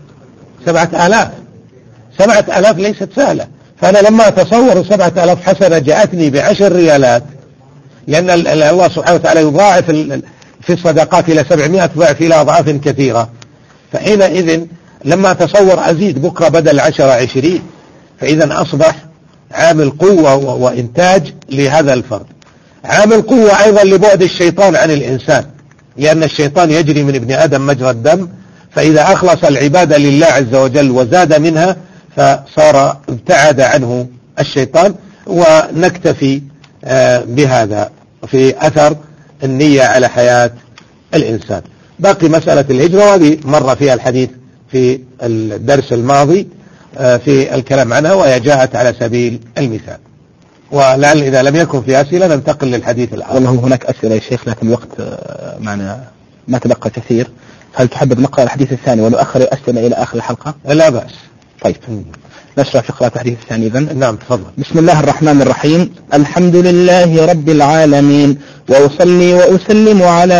7000. 7000 ليست سهلة. فأنا لما أتصور 7000 حسنة جاءتني ب10 ريالات، لأن الله سبحانه وتعالى يضاعف في الصدقات إلى 700 ضعف إلى أضعاف كثيرة، فحينئذ لما أتصور أزيد بكرة بدل 10 20، فإذا أصبح عامل قوة وإنتاج لهذا الفرد. عامل قوة أيضا لبعد الشيطان عن الإنسان، لأن الشيطان يجري من ابن آدم مجرى الدم، فإذا أخلص العبادة لله عز وجل وزاد منها فصار ابتعد عنه الشيطان. ونكتفي بهذا في أثر النية على حياة الإنسان. باقي مسألة الهجرة، وهذه مر فيها الحديث في الدرس الماضي في الكلام عنها، وهي جاءت على سبيل المثال. ولعل إذا لم يكن في أسئلة ننتقل للحديث الآخر. والله هناك أسئلة يا شيخ، لكن الوقت معنا ما تبقى كثير. هل تحب نقرأ الحديث الثاني ونؤخر الأسئلة إلى آخر الحلقة؟ لا بأس. طيب نشرع في قراءة الحديث الثاني إذن. نعم تفضل. بسم الله الرحمن الرحيم. الحمد لله رب العالمين، وأصلي وأسلم على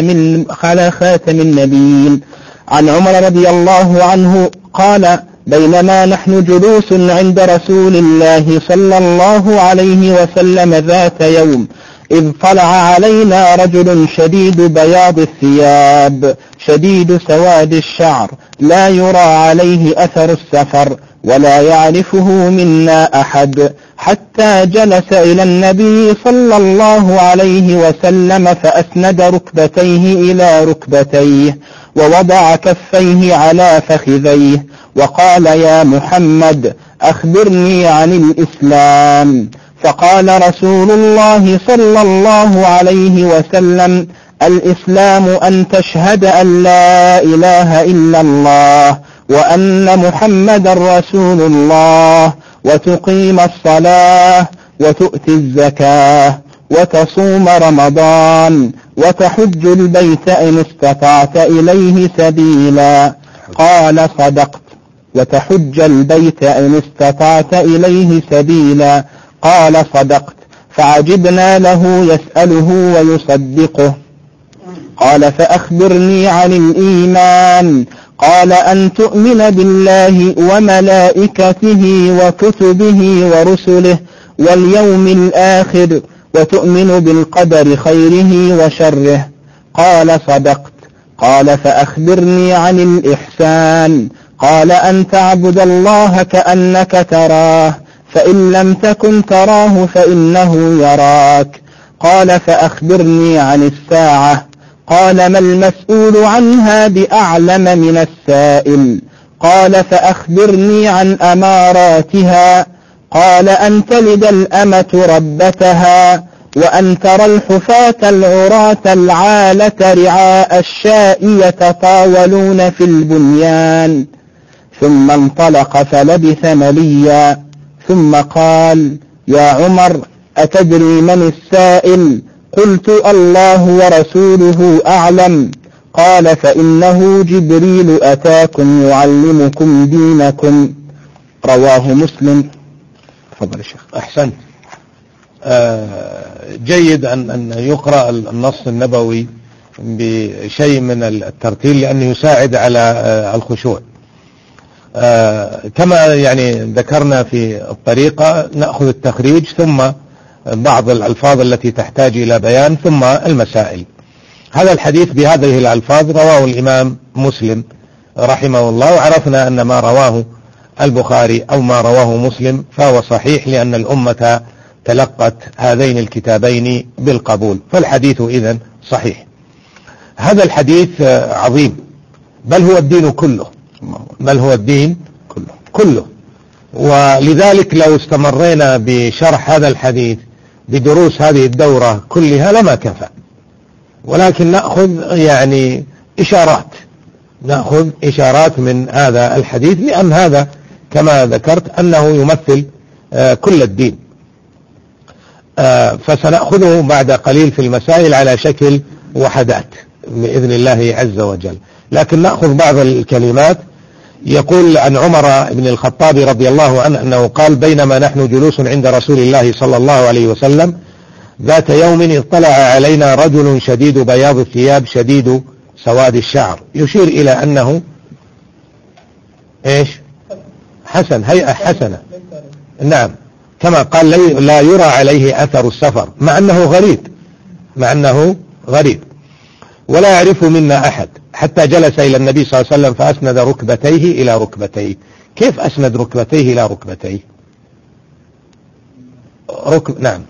خاتم النبيين. عن عمر رضي الله عنه قال: بينما نحن جلوس عند رسول الله صلى الله عليه وسلم ذات يوم، إذ طلع علينا رجل شديد بياض الثياب شديد سواد الشعر، لا يرى عليه أثر السفر ولا يعرفه منا أحد، حتى جلس إلى النبي صلى الله عليه وسلم فأسند ركبتيه إلى ركبتيه ووضع كفيه على فخذيه وقال: يا محمد أخبرني عن الإسلام. فقال رسول الله صلى الله عليه وسلم: الإسلام أن تشهد أن لا إله إلا الله وأن محمد رسول الله، وتقيم الصلاة وتؤتي الزكاة وتصوم رمضان وتحج البيت إن استطعت إليه سبيلا. قال: صدقت. وتحج البيت إن استطعت إليه سبيلا. قال: صدقت. فعجبنا له يسأله ويصدقه. قال: فأخبرني عن الإيمان. قال: أن تؤمن بالله وملائكته وكتبه ورسله واليوم الآخر، وتؤمن بالقدر خيره وشره. قال: صدقت. قال: فأخبرني عن الإحسان. قال: أن تعبد الله كأنك تراه، فإن لم تكن تراه فإنه يراك. قال: فأخبرني عن الساعة. قال: ما المسؤول عنها بأعلم من السائل. قال: فأخبرني عن أماراتها. قال: أن تلد الأمة ربتها، وأن ترى الحفاة العراة العالة رعاء الشاء يتطاولون في البنيان. ثم انطلق فلبث مليا، ثم قال: يا عمر أتدري من السائل؟ قلت: الله ورسوله أعلم. قال: فإنه جبريل أتاكم يعلمكم دينكم. رواه مسلم. تفضل الشيخ. أحسنت. جيد أن يقرأ النص النبوي بشيء من الترتيل، لأنه يساعد على الخشوع. كما يعني ذكرنا في الطريقة، نأخذ التخريج ثم بعض الألفاظ التي تحتاج إلى بيان ثم المسائل. هذا الحديث بهذه الألفاظ رواه الإمام مسلم رحمه الله، وعرفنا أن ما رواه البخاري أو ما رواه مسلم فهو صحيح، لأن الأمة تلقت هذين الكتابين بالقبول، فالحديث إذن صحيح. هذا الحديث عظيم، بل هو الدين كله، بل هو الدين كله. ولذلك لو استمرينا بشرح هذا الحديث بدروس هذه الدورة كلها لما كفى، ولكن نأخذ يعني إشارات من هذا الحديث، لأن هذا كما ذكرت أنه يمثل كل الدين. فسنأخذه بعد قليل في المسائل على شكل وحدات بإذن الله عز وجل. لكن نأخذ بعض الكلمات. يقول عن عمر بن الخطاب رضي الله عنه أنه قال: بينما نحن جلوس عند رسول الله صلى الله عليه وسلم ذات يوم اطلع علينا رجل شديد بياض الثياب شديد سواد الشعر، يشير إلى أنه إيش؟ حسن، هيئة حسنة. نعم، كما قال لا يرى عليه أثر السفر، مع أنه غريب ولا يعرف منا أحد، حتى جلس إلى النبي صلى الله عليه وسلم فأسند ركبتيه إلى ركبتيه. كيف أسند ركبتيه إلى ركبتيه؟ نعم،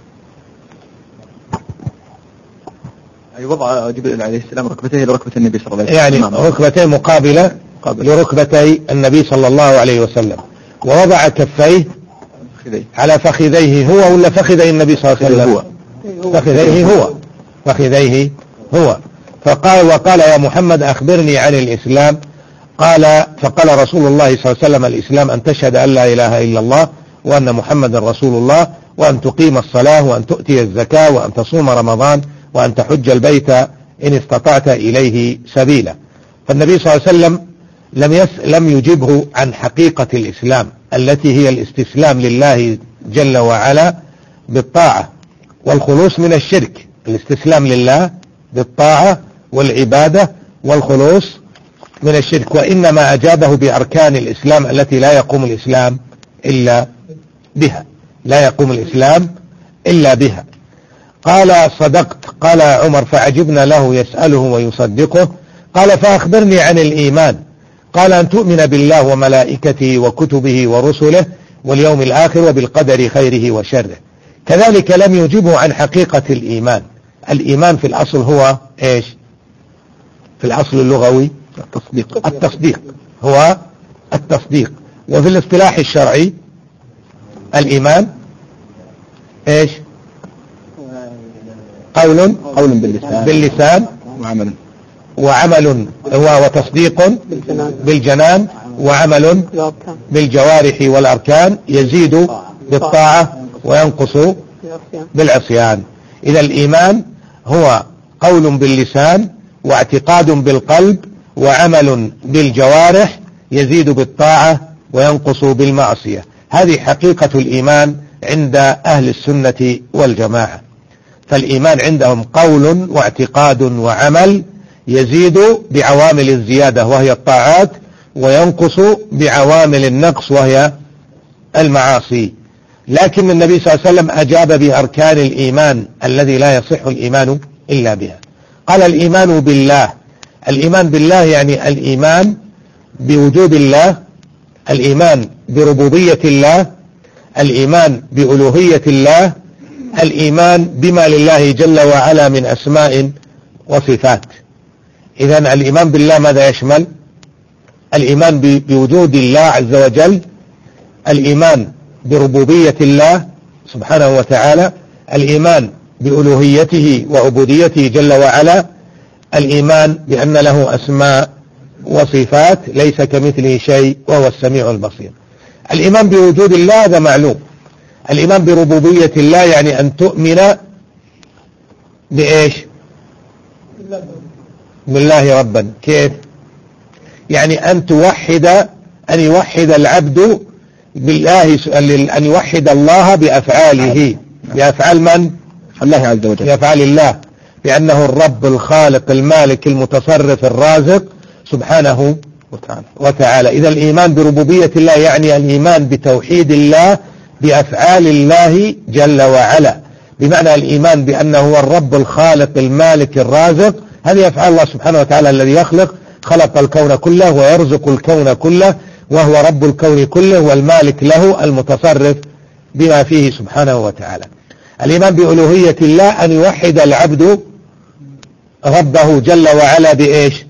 أي وضع جبريل عليه السلام ركبتيه لركبة النبي صلى الله عليه وسلم، يعني ركبتيه مقابلة لركبتي النبي صلى الله عليه وسلم، ووضع كفيه على فخذيه هو ولا فخذي النبي صلى الله عليه وسلم؟ فخذيه هو. وقال: يا محمد أخبرني عن الإسلام. فقال رسول الله صلى الله عليه وسلم: الإسلام أن تشهد أن لا إله إلا الله وأن محمد رسول الله، وأن تقيم الصلاة، وأن تؤتي الزكاة، وأن تصوم رمضان، وأن تحج البيت إن استطعت إليه سبيلا. فالنبي صلى الله عليه وسلم لم يجبه عن حقيقة الإسلام التي هي الاستسلام لله جل وعلا بالطاعة والخلوص من الشرك، الاستسلام لله بالطاعة والعبادة والخلوص من الشرك، وإنما أجابه بأركان الإسلام التي لا يقوم الإسلام إلا بها. قال: صدقت. قال عمر: فعجبنا له يسأله ويصدقه. قال: فأخبرني عن الإيمان. قال: أن تؤمن بالله وملائكته وكتبه ورسله واليوم الآخر وبالقدر خيره وشره. كذلك لم يجبه عن حقيقة الإيمان. الإيمان في الأصل هو إيش؟ في الأصل اللغوي التصديق هو التصديق. وفي الاصطلاح الشرعي الإيمان إيش؟ قول باللسان وعمل هو وتصديق بالجنان وعمل بالجوارح والأركان، يزيد بالطاعة وينقص بالعصيان. إذا الإيمان هو قول باللسان واعتقاد بالقلب وعمل بالجوارح، يزيد بالطاعة وينقص بالمعصية. هذه حقيقة الإيمان عند أهل السنة والجماعة. فالإيمان عندهم قول واعتقاد وعمل، يزيد بعوامل الزيادة وهي الطاعات، وينقص بعوامل النقص وهي المعاصي. لكن النبي صلى الله عليه وسلم أجاب بأركان الإيمان الذي لا يصح الإيمان إلا بها. قال: الإيمان بالله. الإيمان بالله يعني الإيمان بوجود الله، الإيمان بربوبية الله، الإيمان بألوهية الله، الإيمان بما لله جل وعلا من أسماء وصفات. إذن الإيمان بالله ماذا يشمل؟ الإيمان بوجود الله عز وجل، الإيمان بربوبية الله سبحانه وتعالى، الإيمان بألوهيته وعبوديته جل وعلا، الإيمان بأن له أسماء وصفات ليس كمثله شيء وهو السميع البصير. الإيمان بوجود الله هذا معلوم. الإيمان بربوبية الله يعني أن تؤمن بإيش؟ بالله ربا. كيف؟ يعني أن يوحد العبد بالله، أن يوحد الله بأفعاله. بأفعال من؟ الله عز وجل. بأفعال الله، بأنه الرب الخالق المالك المتصرف الرازق سبحانه وتعالى. إذا الإيمان بربوبية الله يعني الإيمان بتوحيد الله بأفعال الله جل وعلا، بمعنى الإيمان بأنه هو الرب الخالق المالك الرازق. هذه أفعال الله سبحانه وتعالى الذي خلق الكون كله ويرزق الكون كله، وهو رب الكون كله والمالك له المتصرف بما فيه سبحانه وتعالى. الإيمان بألوهية الله أن يوحد العبد ربه جل وعلا بإيش؟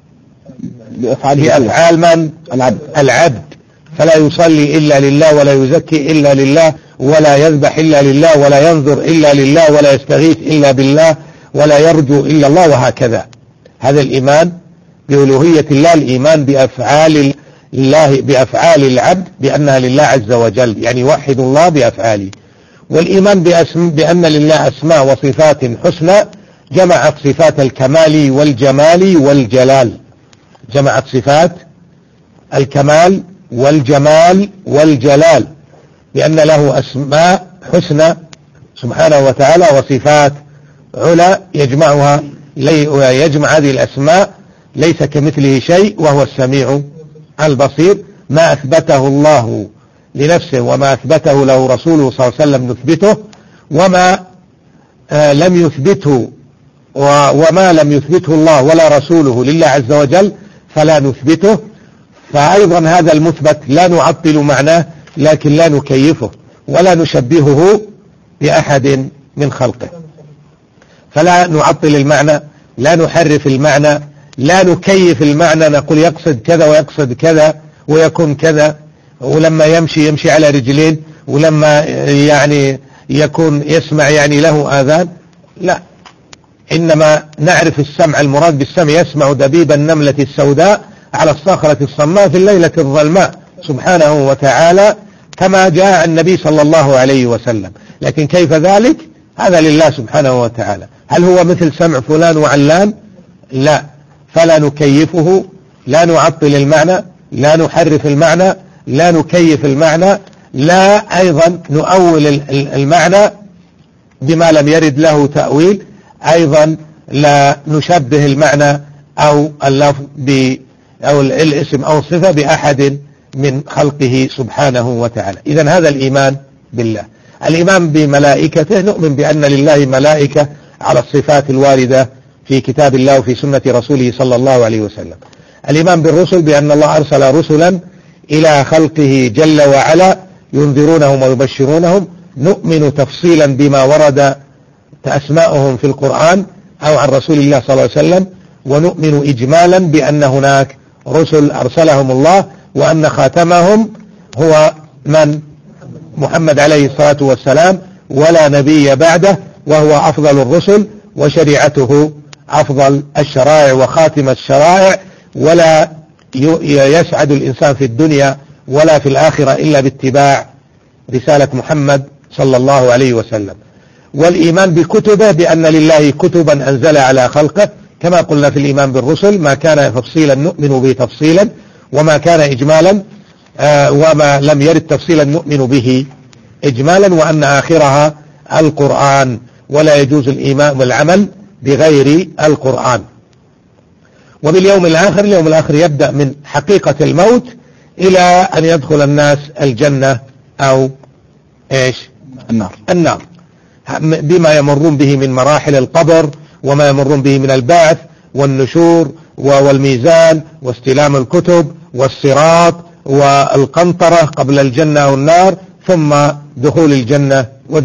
بأفعال من؟ العبد. فلا يصلي إلا لله، ولا يزكي إلا لله، ولا يذبح إلا لله، ولا ينظر إلا لله، ولا يستغيث إلا بالله، ولا يرجو إلا الله، وهكذا. هذا الإيمان بألوهية الله، الإيمان بأفعال الله، بأفعال العبد بأنها لله عز وجل، يعني يوحد الله بأفعاله. والإيمان بأن لله أسماء وصفات حسنى، جمعت صفات الكمال والجمال والجلال، جمعت صفات الكمال والجمال والجلال، لأن له أسماء حسنى سبحانه وتعالى وصفات علا يجمعها، يجمع هذه الأسماء، ليس كمثله شيء وهو السميع البصير. ما أثبته الله لنفسه وما أثبته له رسوله صلى الله عليه وسلم نثبته، وما لم يثبته وما لم يثبته الله ولا رسوله لله عز وجل فلا نثبته. فأيضا هذا المثبت لا نعطل معناه، لكن لا نكيفه ولا نشبهه بأحد من خلقه. فلا نعطل المعنى، لا نحرف المعنى، لا نكيف المعنى، نقول يقصد كذا ويقصد كذا ويكون كذا، ولما يمشي على رجلين، ولما يعني يكون يسمع يعني له آذان. لا، إنما نعرف السمع، المراد بالسمع يسمع دبيب النملة السوداء على الصخرة الصماء في الليلة الظلماء سبحانه وتعالى، كما جاء النبي صلى الله عليه وسلم. لكن كيف ذلك؟ هذا لله سبحانه وتعالى. هل هو مثل سمع فلان وعلان؟ لا. فلا نكيفه، لا نعطل المعنى، لا نحرف المعنى، لا نكيف المعنى، لا أيضا نؤول المعنى بما لم يرد له تأويل، أيضا لا نشبه المعنى أو اللفظ أو الاسم أو الصفة بأحد من خلقه سبحانه وتعالى. إذن هذا الإيمان بالله. الإيمان بملائكته، نؤمن بأن لله ملائكة على الصفات الواردة في كتاب الله وفي سنة رسوله صلى الله عليه وسلم. الإيمان بالرسل، بأن الله أرسل رسلا إلى خلقه جل وعلا ينذرونهم ويبشرونهم. نؤمن تفصيلا بما ورد أسماءهم في القرآن أو عن رسول الله صلى الله عليه وسلم، ونؤمن إجمالا بأن هناك رسل أرسلهم الله، وأن خاتمهم هو من محمد عليه الصلاة والسلام، ولا نبي بعده، وهو أفضل الرسل وشريعته أفضل الشرائع وخاتم الشرائع. ولا يسعد الإنسان في الدنيا ولا في الآخرة إلا باتباع رسالة محمد صلى الله عليه وسلم. والإيمان بكتبه، بأن لله كتبا أنزل على خلقه، كما قلنا في الإيمان بالرسل، ما كان تفصيلا نؤمن به تفصيلا، وما كان إجمالا وما لم يرد تفصيلا نؤمن به إجمالا، وأن آخرها القرآن، ولا يجوز الإيمان والعمل بغير القرآن. وباليوم الآخر، اليوم الآخر يبدأ من حقيقة الموت إلى أن يدخل الناس الجنة أو إيش؟ النار، بما يمرون به من مراحل القبر، وما يمرون به من البعث والنشور والميزان واستلام الكتب والصراط والقنطرة قبل الجنة أو النار، ثم دخول الجنة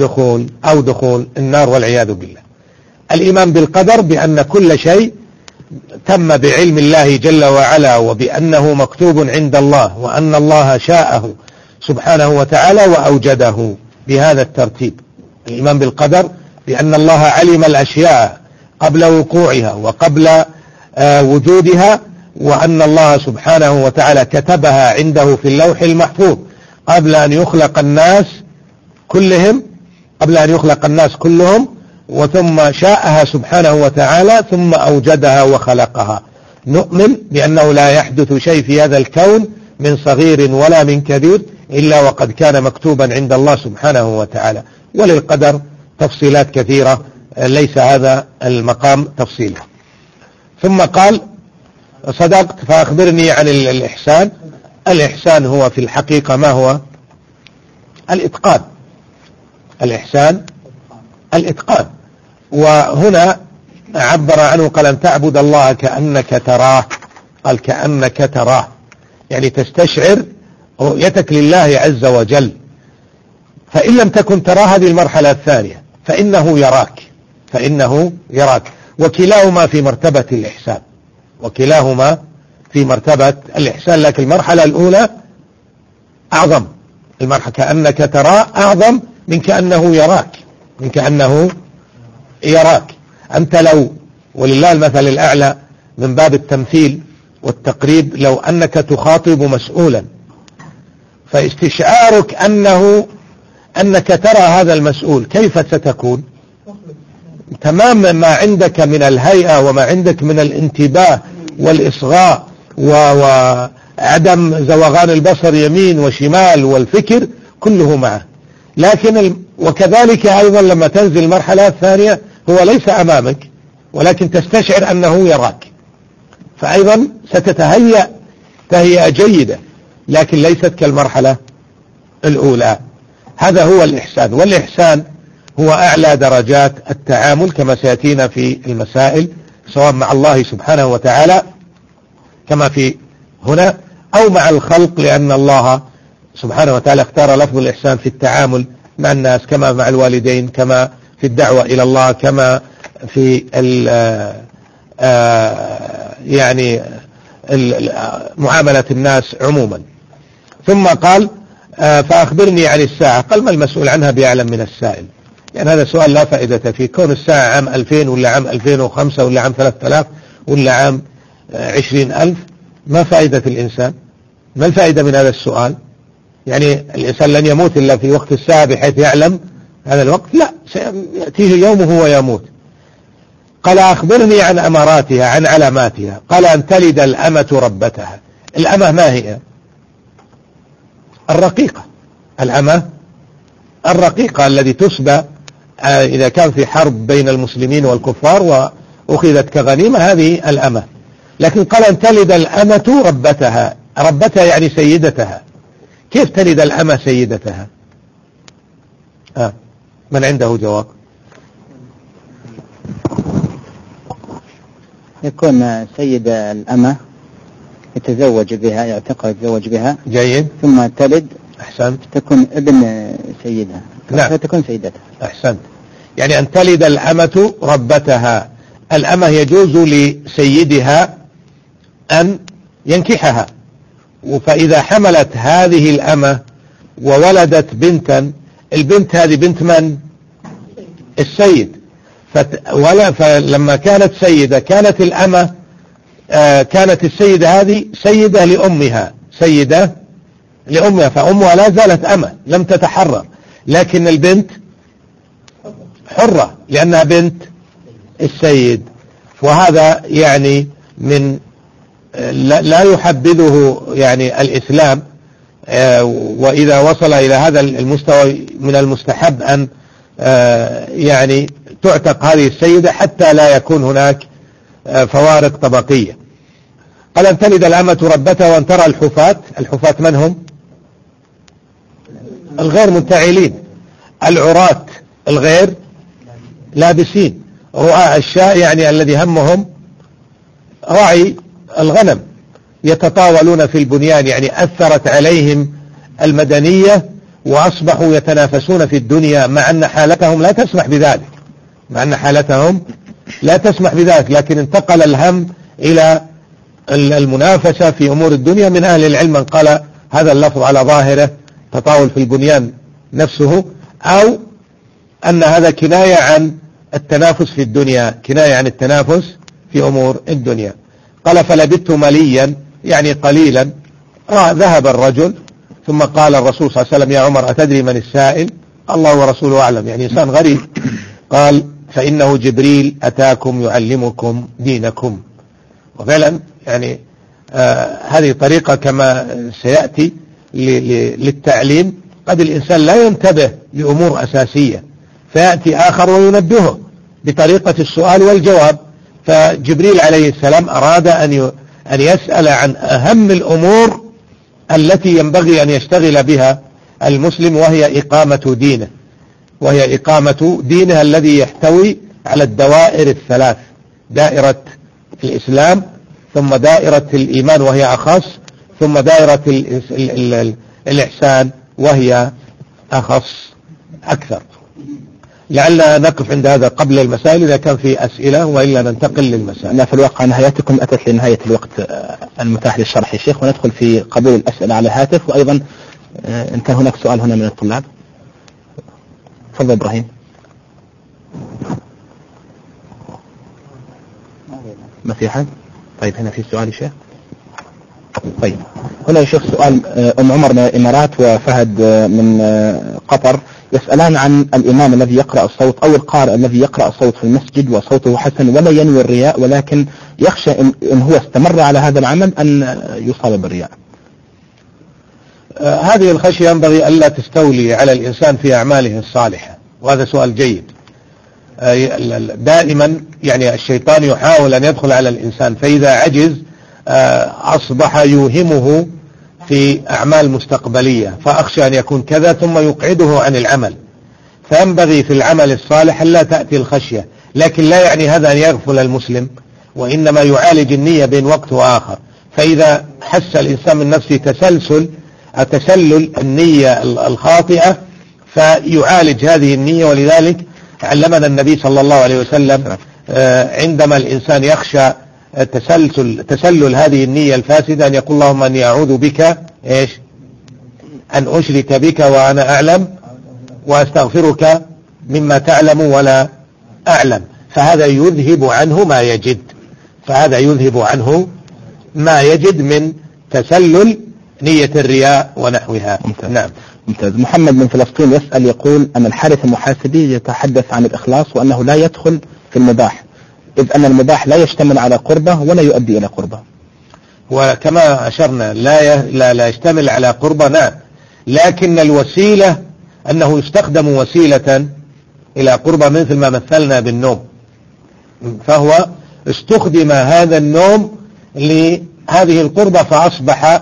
ودخول النار والعياذ بالله. الإيمان بالقدر، بأن كل شيء تم بعلم الله جل وعلا، وبأنه مكتوب عند الله، وأن الله شاءه سبحانه وتعالى وأوجده بهذا الترتيب. الإيمان بالقدر، بأن الله علم الأشياء قبل وقوعها وقبل وجودها، وأن الله سبحانه وتعالى كتبها عنده في اللوح المحفوظ قبل أن يخلق الناس كلهم، وثم شاءها سبحانه وتعالى ثم أوجدها وخلقها. نؤمن بأنه لا يحدث شيء في هذا الكون من صغير ولا من كبير إلا وقد كان مكتوبا عند الله سبحانه وتعالى. وللقدر تفصيلات كثيرة، ليس هذا المقام تفصيله. ثم قال: صدقت، فأخبرني عن الإحسان. الإحسان هو في الحقيقة ما هو؟ الإتقان. الإحسان الإتقان. وهنا عبر عنه، قال: أن تعبد الله كأنك تراه. قال: كأنك تراه، يعني تستشعر رؤيتك لله عز وجل. فإن لم تكن تراه، هذه المرحلة الثانية، فإنه يراك. وكلاهما في مرتبة الإحسان، لكن المرحلة الأولى أعظم. المرحلة كأنك تراه أعظم من كأنه يراك. أنت لو، ولله المثل الأعلى من باب التمثيل والتقريب، لو أنك تخاطب مسؤولا، فاستشعارك أنك ترى هذا المسؤول، كيف ستكون؟ تمام ما عندك من الهيئة وما عندك من الانتباه والإصغاء وعدم زوغان البصر يمين وشمال والفكر كله معه. لكن وكذلك أيضا لما تنزل المرحلة الثانية هو ليس أمامك ولكن تستشعر أنه يراك، فأيضا ستتهيأ تهيئة جيدة لكن ليست كالمرحلة الأولى. هذا هو الإحسان، والإحسان هو أعلى درجات التعامل كما سيأتينا في المسائل، سواء مع الله سبحانه وتعالى كما في هنا أو مع الخلق، لأن الله سبحانه وتعالى اختار لفظ الإحسان في التعامل مع الناس كما مع الوالدين، كما في الدعوة إلى الله، كما في يعني معاملة الناس عموما. ثم قال فأخبرني عن الساعة. قال ما المسؤول عنها بأعلم من السائل. يعني هذا سؤال لا فائدة فيه. كون الساعة عام 2000 ولا عام 2005 ولا عام 3000 ولا عام 20,000 ما فائدة الإنسان؟ ما الفائدة من هذا السؤال؟ يعني الإنسان لن يموت إلا في وقت الساعة بحيث يعلم هذا الوقت؟ لا، سيأتيه يومه ويموت. قال أخبرني عن أماراتها، عن علاماتها. قال أن تلد الأمة ربتها. الأمة ما هي؟ الرقيقة. الأمة الرقيقة الذي تسبى إذا كان في حرب بين المسلمين والكفار وأخذت كغنيمة، هذه الأمة. لكن قال أن تلد الأمة ربتها. ربتها يعني سيدتها. كيف تلد الأمة سيدتها؟ من عنده جواب؟ يكون سيد الأمة يتزوج بها، يعتقها يتزوج بها. جيد. ثم تلد. أحسنت. تكون ابن سيدها. نعم. فتكون سيدتها. أحسنت. يعني أن تلد الأمة ربتها. الأمة يجوز لسيدها أن ينكحها، فإذا حملت هذه الأمة وولدت بنتا، البنت هذه بنت من؟ السيد. فلما كانت سيدة كانت الأمة كانت السيدة هذه سيدة لأمها، سيدة لأمها، فأمها لا زالت أمة لم تتحرر، لكن البنت حرة لأنها بنت السيد. وهذا يعني من لا يحبذه يعني الإسلام، وإذا وصل إلى هذا المستوى من المستحب أن يعني تعتق هذه السيدة حتى لا يكون هناك فوارق طبقية. قال أن تلد الأمة ربتها وأن ترى الحفاة. الحفاة من هم؟ الغير منتعلين، العراة الغير لابسين، رعاء الشاء يعني الذي همهم رعي الغنم، يتطاولون في البنيان، يعني أثرت عليهم المدنية وأصبحوا يتنافسون في الدنيا، مع أن حالتهم لا تسمح بذلك، مع أن حالتهم لا تسمح بذلك، لكن انتقل الهم إلى المنافسة في أمور الدنيا. من أهل العلم من قال هذا اللفظ على ظاهره تطاول في البنيان نفسه، أو أن هذا كناية عن التنافس في الدنيا، كناية عن التنافس في أمور الدنيا. قال فلبثت مليا يعني قليلا. ذهب الرجل ثم قال الرسول صلى الله عليه وسلم يا عمر أتدري من السائل؟ الله ورسوله أعلم، يعني إنسان غريب. قال فإنه جبريل أتاكم يعلمكم دينكم. وفعلا يعني هذه طريقة كما سيأتي للتعليم. قد الإنسان لا ينتبه لأمور أساسية فيأتي آخر وينبهه بطريقة السؤال والجواب. فجبريل عليه السلام أراد أن يسأل عن أهم الأمور التي ينبغي أن يشتغل بها المسلم، وهي إقامة دينه، وهي إقامة دينه الذي يحتوي على الدوائر الثلاث: دائرة الإسلام، ثم دائرة الإيمان وهي أخص، ثم دائرة الإحسان وهي أخص أكثر. لعلنا نقف عند هذا قبل المسائل إذا كان في أسئلة، وإلا ننتقل للمسائل. لا، في الواقع نهايتكم أتت لنهاية الوقت المتاح للشرح يا شيخ، وندخل في قبول الأسئلة على الهاتف. وأيضا إن كان هناك سؤال هنا من الطلاب. تفضل إبراهيم. ما في أحد؟ طيب هنا في سؤال يا شيخ. طيب هنا يا شيخ سؤال أم عمر من الإمارات وفهد من قطر يسألان عن الإمام الذي يقرأ الصوت أو القارئ الذي يقرأ الصوت في المسجد وصوته حسن ولا ينوي الرياء، ولكن يخشى إن هو استمر على هذا العمل أن يصاب بالرياء. هذه الخشية ينبغي ألا تستولي على الإنسان في أعماله الصالحة، وهذا سؤال جيد. دائما يعني الشيطان يحاول أن يدخل على الإنسان، فإذا عجز أصبح يوهمه في أعمال مستقبلية، فأخشى أن يكون كذا ثم يقعده عن العمل. فينبغي في العمل الصالح لا تأتي الخشية، لكن لا يعني هذا أن يغفل المسلم، وإنما يعالج النية بين وقت وآخر. فإذا حس الإنسان من نفسه تسلل النية الخاطئة فيعالج هذه النية. ولذلك علمنا النبي صلى الله عليه وسلم عندما الإنسان يخشى تسلل هذه النية الفاسدة أن يقول اللهم أني أعوذ بك أن أشرك بك وأنا أعلم وأستغفرك مما تعلم ولا أعلم. فهذا يذهب عنه ما يجد من تسلل نية الرياء ونحوها. نعم ممتاز. محمد من فلسطين يسأل يقول أن الحارث المحاسبي يتحدث عن الإخلاص وأنه لا يدخل في المباح، إذ أن المباح لا يشتمل على قربة ولا يؤدي إلى قربة. وكما أشرنا لا يشتمل على قربة، نعم، لكن الوسيلة أنه يستخدم وسيلة إلى قربة، مثل ما مثلنا بالنوم، فهو استخدم هذا النوم لهذه القربة فأصبح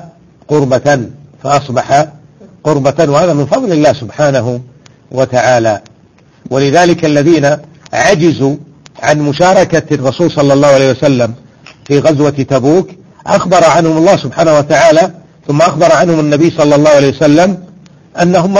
قربة، وهذا من فضل الله سبحانه وتعالى. ولذلك الذين عجزوا عن مشاركة الرسول صلى الله عليه وسلم في غزوة تبوك أخبر عنهم الله سبحانه وتعالى، ثم أخبر عنهم النبي صلى الله عليه وسلم أنهم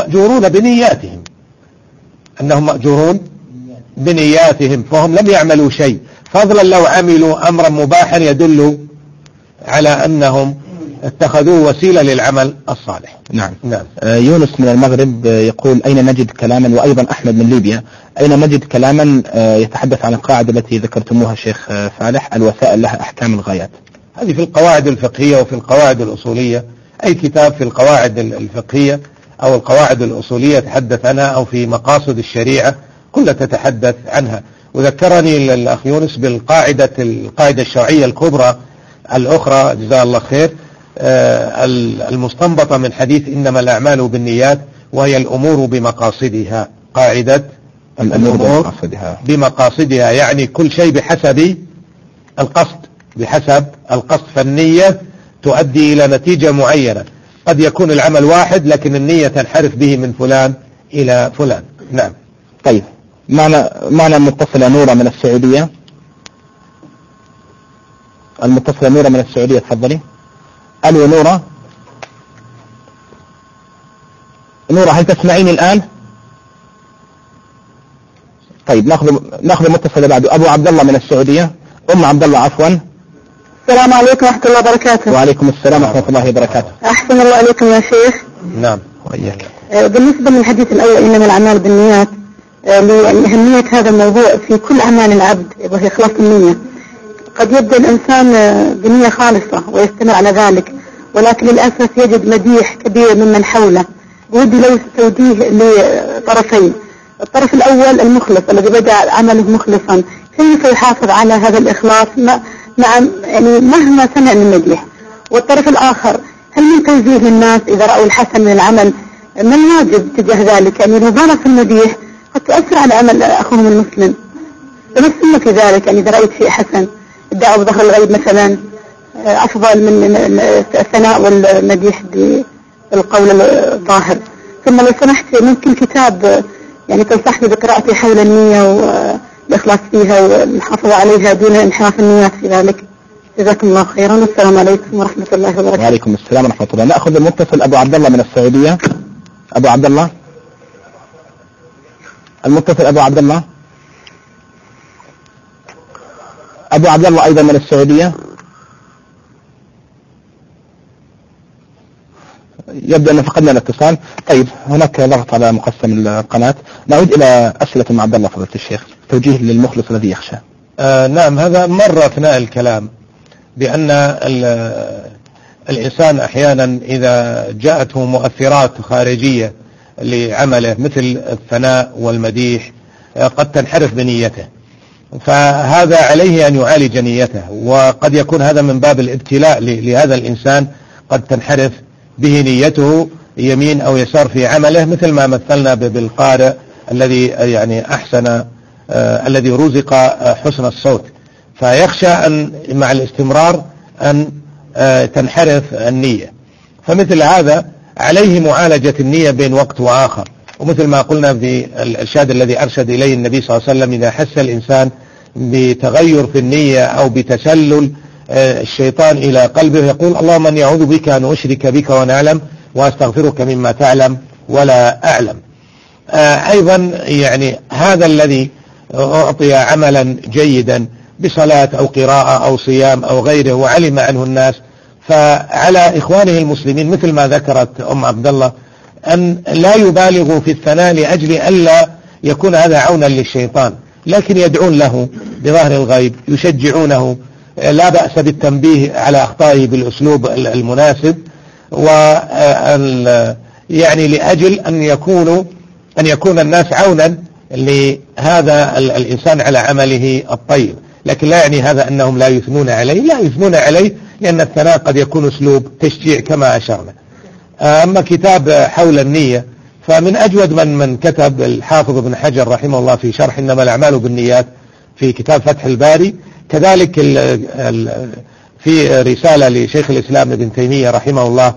مأجورون بنياتهم، فهم لم يعملوا شيء، فضلا لو عملوا أمرا مباحا يدل على أنهم اتخذوه وسيلة للعمل الصالح. نعم. يونس من المغرب يقول أين نجد كلاما، وأيضا أحمد من ليبيا، أين نجد كلاما يتحدث عن القاعدة التي ذكرتموها شيخ فالح، الوسائل لها أحكام الغايات؟ هذه في القواعد الفقهية وفي القواعد الأصولية، أي كتاب في القواعد الفقهية أو القواعد الأصولية تحدث عنها، أو في مقاصد الشريعة كلها تتحدث عنها. وذكرني الأخ يونس القاعدة الشرعية الكبرى الأخرى جزاه الله خير، المستنبطة من حديث إنما الأعمال بالنيات، وهي الأمور بمقاصدها، قاعدة الأمور بمقاصدها، يعني كل شيء بحسب القصد، فالنية تؤدي إلى نتيجة معينة، قد يكون العمل واحد لكن النية تنحرف به من فلان إلى فلان. نعم. طيب، معنا المتصلة نورة من السعودية. تفضلي. ألو نورة، هل تسمعيني الآن؟ طيب ناخذ المتصل بعده. أبو عبد الله من السعودية، أم عبد الله عفوا. السلام عليكم ورحمة الله وبركاته. وعليكم السلام ورحمة الله وبركاته. أحسن الله عليكم يا شيخ. نعم وإياك. بالنسبة للحديث الأول إنما الأعمال بالنيات، لأهمية هذا الموضوع في كل أعمال العبد وهي إخلاص النية. قد يبدأ الإنسان بنية خالصة ويستمر على ذلك، ولكن للأسف يجد مديح كبير ممن حوله. ودي لو استوديه لطرفين، الطرف الأول المخلص الذي بدأ عمله مخلصا، كيف يحافظ على هذا الإخلاص يعني مهما سمع من مديح؟ والطرف الآخر، هل من توجيه للناس إذا رأوا الحسن من العمل ما الواجب تجاه ذلك؟ يعني المبالغة في المديح قد تؤثر على عمل أخوهم المسلم. فنفسنا في ذلك، يعني إذا رأيت شيء حسن، الدعوة بظهر الغيب مثلا أفضل من الثناء والمديح بالقول الظاهر. ثم لو سمحت ممكن كتاب يعني تنصحني بقراءته حول النية والإخلاص فيها والمحافظة عليها دون انحراف النيات في ذلك. جزاكم الله خيرا، والسلام عليكم ورحمة الله وبركاته. وعليكم السلام ورحمة الله. نأخذ المتصل أبو عبد الله من السعودية. أبو عبد الله، المتصل أبو عبد الله أيضا من السعودية. يبدو أن فقدنا الاتصال. طيب، هناك ضغط على مقسم القناة. نعود إلى أسئلة مع عبد الله فضيلة الشيخ، توجيه للمخلص الذي يخشى. نعم، هذا مر أثناء الكلام بأن الإنسان أحيانا إذا جاءته مؤثرات خارجية لعمله مثل الثناء والمديح قد تنحرف بنيته، فهذا عليه أن يعالج نيته. وقد يكون هذا من باب الابتلاء لهذا الإنسان، قد تنحرف به نيته يمين أو يسار في عمله، مثل ما مثلنا بالقارئ الذي يعني الذي رزق حسن الصوت، فيخشى أن مع الاستمرار أن تنحرف النية. فمثل هذا عليه معالجة النية بين وقت وآخر. ومثل ما قلنا في الإرشاد الذي أرشد إليه النبي صلى الله عليه وسلم، إذا حس الإنسان بتغير في النية أو بتسلل الشيطان إلى قلبه يقول اللهم أني أعوذ بك أن أشرك بك وأنا أعلم وأستغفرك مما تعلم ولا أعلم. أيضا يعني هذا الذي أعطي عملا جيدا بصلاة أو قراءة أو صيام أو غيره وعلم عنه الناس، فعلى إخوانه المسلمين مثل ما ذكرت أم عبد الله أن لا يبالغوا في الثناء لأجل ألا يكون هذا عونا للشيطان، لكن يدعون له بظهر الغيب، يشجعونه، لا بأس بالتنبيه على أخطائه بالأسلوب المناسب، يعني لأجل أن يكون الناس عونا لهذا الإنسان على عمله الطيب. لكن لا يعني هذا أنهم لا يثنون عليه، لا يثنون عليه، لأن الثناء قد يكون أسلوب تشجيع كما أشرنا. أما كتاب حول النية فمن أجود من كتب الحافظ ابن حجر رحمه الله في شرح إنما الأعمال بالنيات في كتاب فتح الباري، كذلك في رسالة لشيخ الإسلام ابن تيمية رحمه الله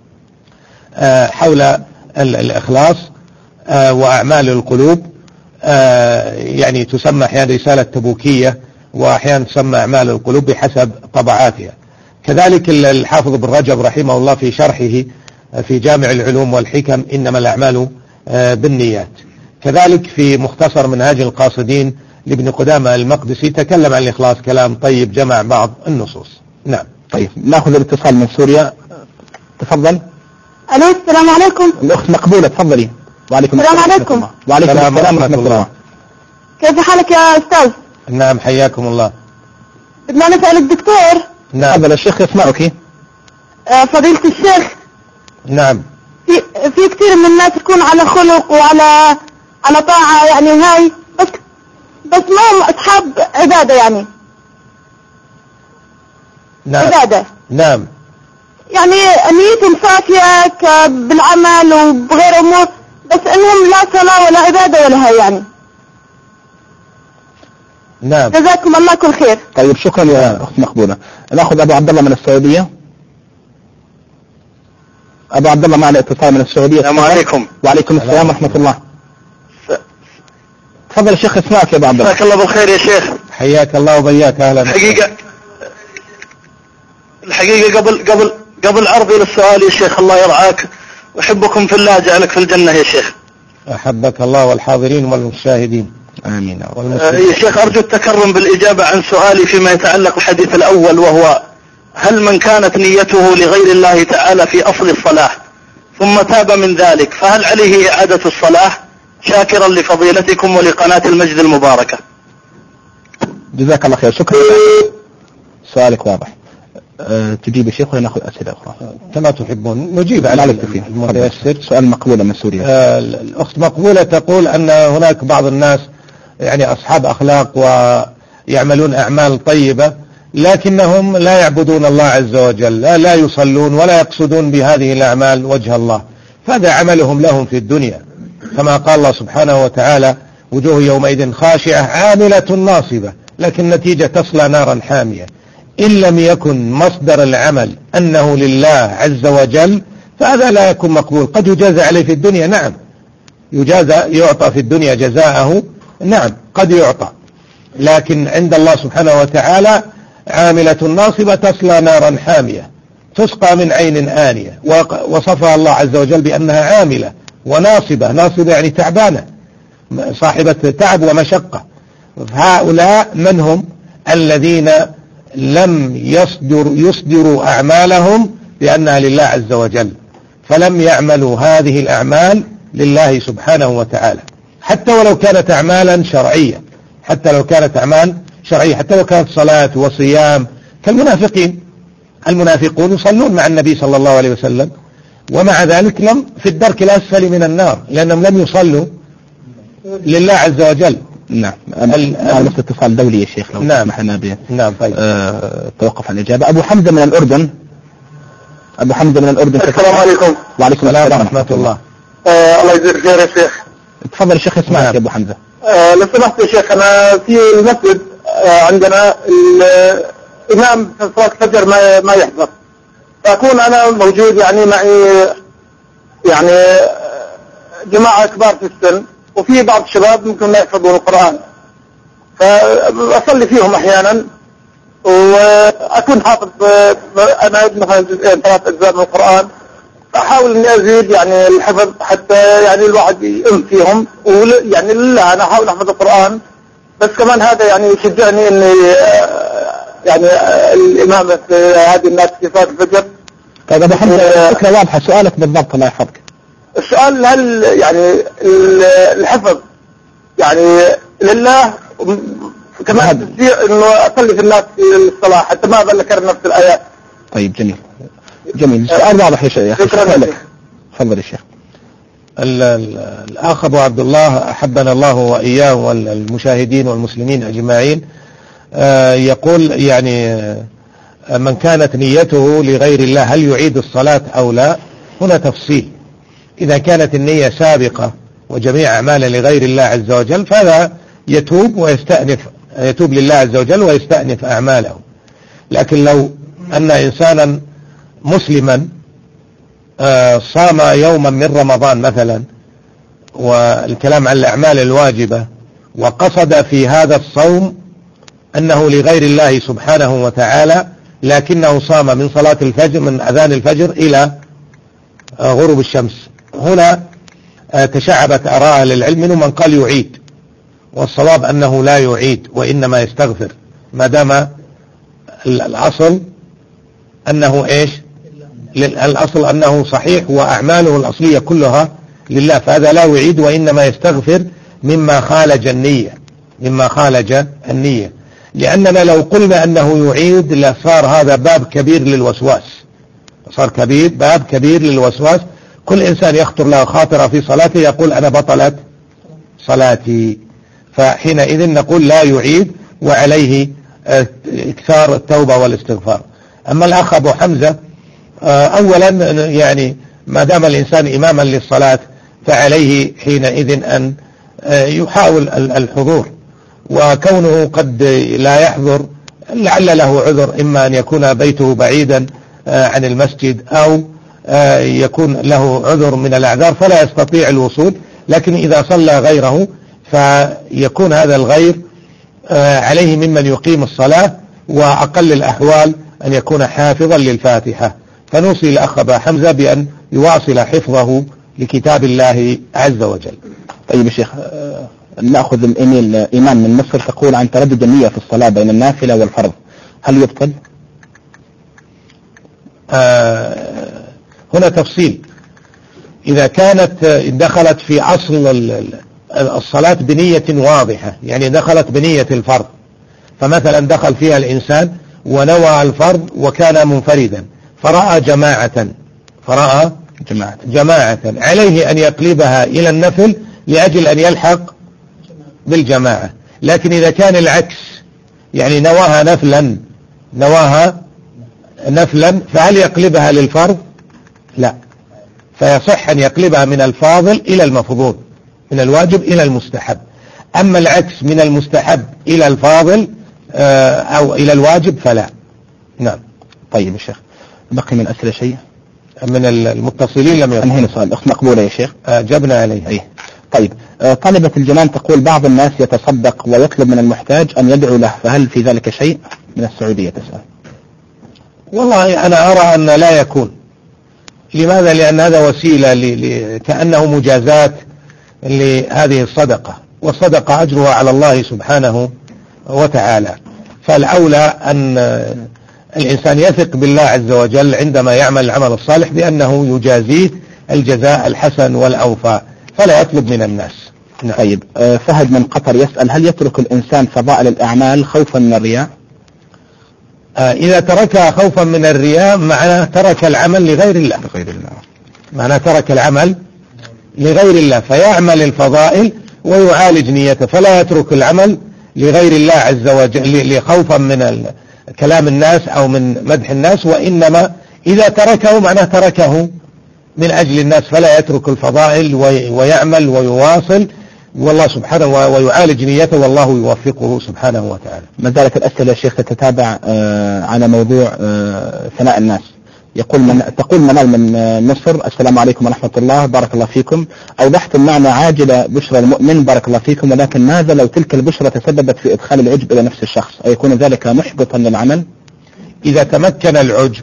حول الإخلاص وأعمال القلوب، يعني تسمى أحيانا رسالة تبوكية وأحيانا تسمى أعمال القلوب بحسب طبعاتها. كذلك الحافظ ابن رجب رحمه الله في شرحه في جامع العلوم والحكم إنما الأعمال بالنيات. كذلك في مختصر منهاج القاصدين لابن قدامة المقدسي تكلم عن الإخلاص كلام طيب جمع بعض النصوص. نعم. طيب نأخذ الاتصال من سوريا، تفضل. الو السلام عليكم. الأخت مقبولة، تفضلي. وعليكم السلام عليكم. وعليكم السلام ورحمة الله. كيف حالك يا أستاذ؟ نعم حياكم الله. بدنا نسأل الدكتور. نعم. تفضل الشيخ يسمعك. فضيلة الشيخ. نعم. في كثير من الناس يكون على خلق وعلى طاعة يعني هاي، بس ما هم أصحاب عبادة يعني. نعم. عبادة. نعم. يعني نيتهم صافية بالعمل وبغير أمور، بس إنهم لا صلاة ولا عبادة ولا هاي يعني. نعم. جزاكم الله كل خير. طيب شكرا يا أخت مقبولة. نأخذ أبو عبد الله من السعودية. أبو عبد الله معنا اتصال من السعودية. السلام عليكم. وعليكم السلام ورحمة الله. تفضل الشيخ اسمعك يا أبو عبد الله. جزاك الله بالخير يا شيخ. حياك الله وبياك. أهلا. الحقيقة قبل عرضي للسؤال يا شيخ الله يرعاك، أحبكم في الله، جعلك في الجنة يا شيخ. أحبك الله والحاضرين والمشاهدين. آمين. يا شيخ أرجو التكرم بالإجابة عن سؤالي فيما يتعلق بالحديث الأول، وهو هل من كانت نيته لغير الله تعالى في أصل الصلاة ثم تاب من ذلك فهل عليه إعادة الصلاة؟ شاكرا لفضيلتكم ولقناة المجد المباركة. جزاك الله خير. شكرا. سؤالك واضح. تجيب الشيخ ولا نأخذ أسئلة أخرى؟ كما تحبون نجيب على المتيسر. سؤال مقبولة من سوريا. الأخت مقبولة تقول أن هناك بعض الناس يعني أصحاب أخلاق ويعملون أعمال طيبة لكنهم لا يعبدون الله عز وجل، لا يصلون ولا يقصدون بهذه الأعمال وجه الله، فهذا عملهم لهم في الدنيا، كما قال الله سبحانه وتعالى وجوه يومئذ خاشعة عاملة ناصبة لكن نتيجة تصلى نارا حامية. إن لم يكن مصدر العمل أنه لله عز وجل فهذا لا يكون مقبول. قد يجازى عليه في الدنيا، نعم يعطى في الدنيا جزاءه، نعم قد يعطى، لكن عند الله سبحانه وتعالى عاملة ناصبة تصلى نارا حامية تسقى من عين آنية، وصفها الله عز وجل بأنها عاملة وناصبة يعني تعبانة صاحبة تعب ومشقة. هؤلاء من هم؟ الذين لم يصدروا أعمالهم بأنها لله عز وجل، فلم يعملوا هذه الأعمال لله سبحانه وتعالى، حتى ولو كانت أعمالا شرعية، حتى لو كانت صلاة وصيام كالمنافقين. المنافقون يصلون مع النبي صلى الله عليه وسلم ومع ذلك لم في الدرك الأسفل من النار لأنهم لم يصلوا لله عز وجل. نعم. هذا اتصال دولي يا شيخ لو تسمح لنا به. نعم طيب. توقف عن الإجابة. أبو حمزة من الأردن. أبو حمزة من الأردن. السلام عليكم. وعليكم السلام ورحمة الله. الله يجزيك خير يا شيخ. تفضل الشيخ اسمعك يا أبو حمزة. لو سمحت يا شيخ، أنا في المسجد عندنا الإمام في صلاة الفجر ما يحضر، فأكون أنا موجود يعني معي يعني جماعة كبار في السن، وفي بعض الشباب ممكن لا يحفظون القرآن، فأصلي فيهم أحيانا وأكون حافظ أنا مثلا جزئين 3 أجزاء من القرآن، أحاول إني أزيد يعني الحفظ حتى يعني الواحد يؤم فيهم، ويعني لله أنا أحاول أحفظ القرآن، بس كمان هذا يعني يشجعني إني يعني الإمامة في هذه الناس في صلاة الفجر. طيب أبو حمزة الفكرة واضحة، سؤالك بالضبط الله يحفظك. السؤال هل يعني الحفظ يعني لله كمان إنه أصلي في الناس في الصلاة حتى ما أذكر نفس الآيات. طيب جميل السؤال واضح يا شيخ. شكرا لك. تفضل يا شيخ. الأخ أبو عبد الله أحبنا الله وإياه والمشاهدين والمسلمين أجمعين يقول يعني من كانت نيته لغير الله هل يعيد الصلاة أو لا؟ هنا تفصيل. إذا كانت النية سابقة وجميع أعماله لغير الله عز وجل فهذا يتوب لله عز وجل ويستأنف أعماله. لكن لو أن إنسانا مسلما صام يوما من رمضان مثلا، والكلام عن الأعمال الواجبة، وقصد في هذا الصوم أنه لغير الله سبحانه وتعالى، لكنه صام من صلاة الفجر من أذان الفجر إلى غروب الشمس، هنا تشعبت آراء للعلم، منهم من قال يعيد، والصواب أنه لا يعيد وإنما يستغفر، ما دام الأصل أنه إيش؟ الأصل أنه صحيح وأعماله الأصلية كلها لله، فهذا لا يعيد وإنما يستغفر مما خالج النية. لأننا لو قلنا أنه يعيد لصار هذا باب كبير للوسواس، باب كبير للوسواس. كل إنسان يخطر له خاطرة في صلاته يقول أنا بطلت صلاتي، فحينئذ نقول لا يعيد وعليه إكثار التوبة والاستغفار. أما الأخ أبو حمزة أولا يعني ما دام الإنسان إماما للصلاة فعليه حينئذ أن يحاول الحضور، وكونه قد لا يحضر لعل له عذر، إما أن يكون بيته بعيدا عن المسجد أو يكون له عذر من الأعذار فلا يستطيع الوصول، لكن إذا صلى غيره فيكون هذا الغير عليه ممن يقيم الصلاة، وأقل الأحوال أن يكون حافظا للفاتحة. فنوصي الأخ أبا حمزة بأن يواصل حفظه لكتاب الله عز وجل. طيب يا شيخ، نأخذ الإيميل إيمان من مصر تقول عن تردد النية في الصلاة بين النافلة والفرض، هل يبطل؟ هنا تفصيل. إذا كانت دخلت في أصل الصلاة بنية واضحة، يعني دخلت بنية الفرض، فمثلا دخل فيها الإنسان ونوى الفرض وكان منفردا فرأى جماعة عليه أن يقلبها إلى النفل لأجل أن يلحق بالجماعة. لكن إذا كان العكس، يعني نواها نفلا فهل يقلبها للفرض؟ لا، فيصح أن يقلبها من الفاضل إلى المفضول، من الواجب إلى المستحب. أما العكس من المستحب إلى الفاضل أو إلى الواجب فلا. نعم. طيب يا شيخ، بقي من أسئلة شيء من المتصلين لم يكن. أنهينا سؤال أخت مقبولة يا شيخ، جبنا عليه. أيه. طيب طالبة الجنان تقول بعض الناس يتصدق ويطلب من المحتاج أن يدعو له، فهل في ذلك شيء؟ من السعودية تسأل. والله أنا أرى أن لا يكون. لماذا؟ لأن هذا وسيلة كأنه مجازات لهذه الصدقة، والصدقة أجرها على الله سبحانه وتعالى، فالأولى أن الإنسان يثق بالله عز وجل عندما يعمل العمل الصالح بأنه يجازيه الجزاء الحسن والأوفى، فلا يطلب من الناس. طيب فهد من قطر يسأل هل يترك الإنسان فضائل الأعمال خوفا من الرياء؟ إذا تركها خوفا من الرياء معناه ترك العمل لغير الله. معناه ترك العمل لغير الله، فيعمل الفضائل ويعالج نيته، فلا يترك العمل لغير الله عز وجل لخوفا من كلام الناس أو من مدح الناس، وإنما إذا تركه معناه تركه من أجل الناس، فلا يترك الفضائل ويعمل ويواصل والله سبحانه ويعالج نيته والله يوفقه سبحانه وتعالى. ما زالت الأسئلة يا شيخ تتتابع على موضوع ثناء الناس. تقول منال من مصر: السلام عليكم ورحمة الله، بارك الله فيكم، أوضحتم معنى عاجل بشرى المؤمن بارك الله فيكم، ولكن ماذا لو تلك البشرى تسببت في إدخال العجب إلى نفس الشخص، أيكون ذلك محبطا للعمل؟ إذا تمكن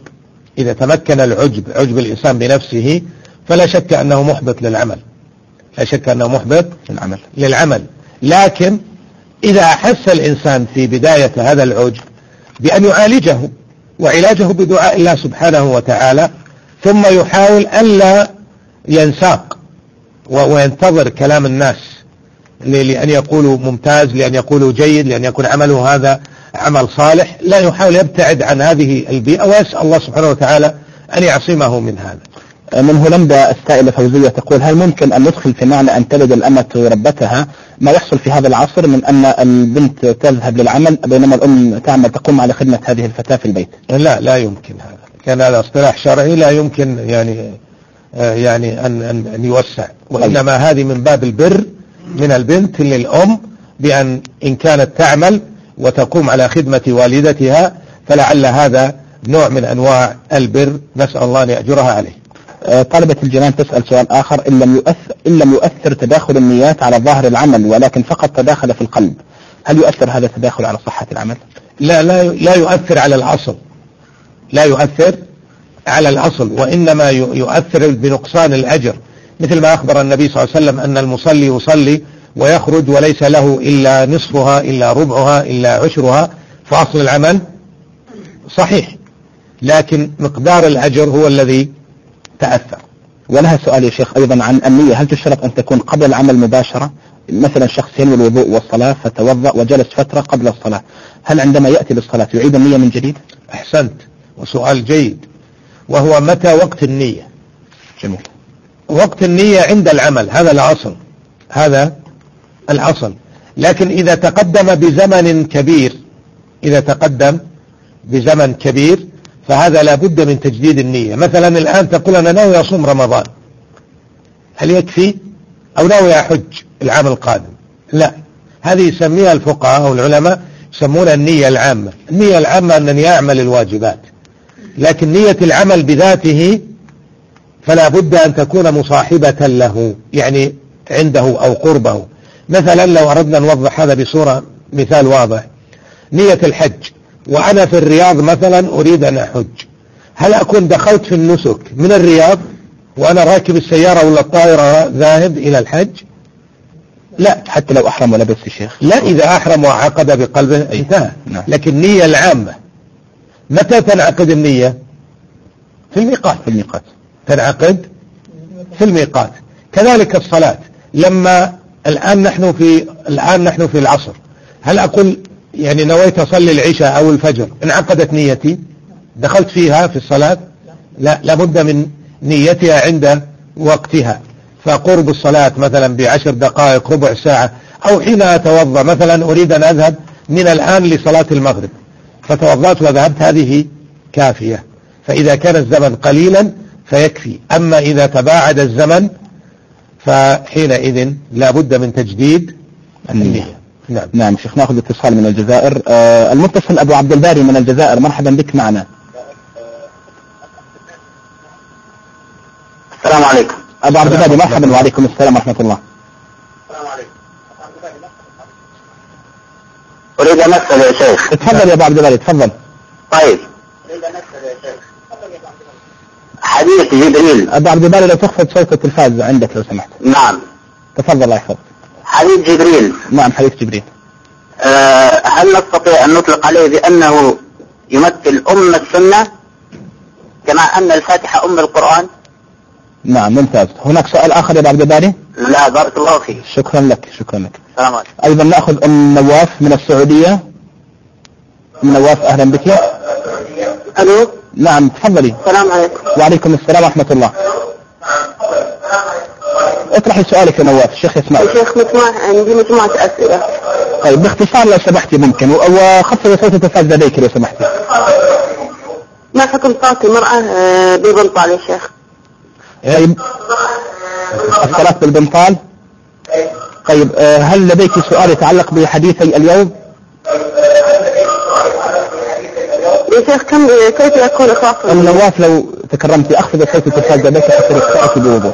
العجب عجب الإنسان بنفسه فلا شك أنه محبط للعمل، لا شك أنه محبط للعمل. لكن إذا أحس الإنسان في بداية هذا العجب بأن يعالجه، وعلاجه بدعاء الله سبحانه وتعالى، ثم يحاول ألا ينساق وينتظر كلام الناس لأن يقولوا ممتاز، لأن يقولوا جيد، لأن يكون عمله هذا عمل صالح، لا يحاول يبتعد عن هذه البيئة ويسأل الله سبحانه وتعالى أن يعصمه من هذا. من هولندا السائلة فوزية تقول: هل ممكن أن ندخل في معنى أن تلد الأمة ربتها ما يحصل في هذا العصر من أن البنت تذهب للعمل بينما الأم تعمل تقوم على خدمة هذه الفتاة في البيت؟ لا يمكن هذا، كان هذا اصطلاح شرعي لا يمكن يعني أن يوسع، وإنما هذه من باب البر من البنت للأم، بأن إن كانت تعمل وتقوم على خدمة والدتها فلعل هذا نوع من أنواع البر، نسأل الله أن يأجرها عليه. طالبة الجنان تسأل سؤال آخر: إن لم يؤثر تداخل النيات على ظاهر العمل ولكن فقط تداخل في القلب، هل يؤثر هذا التداخل على صحة العمل؟ لا يؤثر على الأصل، لا يؤثر على الأصل، وإنما يؤثر بنقصان الأجر، مثل ما أخبر النبي صلى الله عليه وسلم أن المصلي يصلي ويخرج وليس له إلا نصفها إلا ربعها إلا عشرها، فأصل العمل صحيح، لكن مقدار الأجر هو الذي تأثر. ولها سؤال يا شيخ أيضا عن النية: هل تشترط أن تكون قبل العمل مباشرة؟ مثلا شخص ينوي الوضوء والصلاة فتوضأ وجلس فترة قبل الصلاة، هل عندما يأتي للصلاة يعيد النية من جديد؟ أحسنت، وسؤال جيد، وهو متى وقت النية؟ جميل. وقت النية عند العمل، هذا الأصل، هذا الأصل، لكن إذا تقدم بزمن كبير فهذا لا بد من تجديد النية. مثلا الآن تقول أنا ناوي أصوم رمضان، هل يكفي؟ أو ناوي أحج العام القادم؟ لا، هذه يسميها الفقهاء أو العلماء يسمونها النية العامة. النية العامة أنني أعمل الواجبات، لكن نية العمل بذاته فلا بد أن تكون مصاحبة له، يعني عنده أو قربه. مثلا لو أردنا نوضح هذا بصورة مثال واضح: نية الحج وأنا في الرياض مثلا أريد أن أحج، هل أكون دخلت في النسك من الرياض وأنا راكب السيارة ولا الطائرة ذاهب إلى الحج؟ لا، حتى لو أحرم ولبس الشيخ. لا، إذا أحرم وعقد بقلبه انتهى. لكن النية العامة متى تنعقد النية؟ في الميقات تنعقد في الميقات. كذلك الصلاة، لما الآن نحن في العصر، هل أقول يعني نويت أصلي العشاء أو الفجر انعقدت نيتي دخلت فيها في الصلاة؟ لا، لابد من نيتها عند وقتها، فقرب الصلاة مثلا ب10 دقائق ربع ساعة، أو حين أتوضأ مثلا أريد أن أذهب من الآن لصلاة المغرب فتوضأت وذهبت، هذه كافية. فإذا كان الزمن قليلا فيكفي، أما إذا تباعد الزمن فحينئذ لا بد من تجديد النية. نعم شيخ، ناخذ اتصال من الجزائر. المتصل أبو عبد الباري من الجزائر، مرحبا بك معنا. السلام عليكم. أبو عبد الباري مرحبا. وعليكم السلام ورحمة الله. السلام عليكم. أريد أن أسأل يا شيخ. تفضل يا أبو عبد الباري، تفضل. طيب، أريد أن أسأل يا شيخ. حديث جبريل. أبو عبد الباري لو تخفض صوت التلفاز عندك لو سمحت. نعم. تفضل الله يحفظك. حديث جبريل. نعم، حديث جبريل. هل نستطيع أن نطلق عليه بأنه يمثل أم السنة كما أن الفاتحة أم القرآن؟ نعم، ممتاز. هناك سؤال آخر يا أبو عبد الباري؟ لا، بارك الله فيك. شكرا لك. السلام عليكم. أيضا نأخذ أم نواف من السعودية. أم نواف أهلا بك. ألو. نعم تفضلي. السلام عليكم. وعليكم السلام ورحمة الله. اطرحي سؤالك يا نواف. الشيخ يسمع. يا شيخ عندي مجموعة أسئلة. طيب باختصار لو سمحتي ممكن، وخفض صوت التلفاز لديك لو سمحتي. ما حكم صلاة المرأة بالبنطال يا شيخ؟ طيب الصلاة بالبنطال. طيب هل لديك سؤال يتعلق بحديثي اليوم؟ يا شيخ كيف يكون إخلاص النية؟ نواف لو تكرمتي أخفض صوت التلفاز لديك حتى تستأتي بوضوح.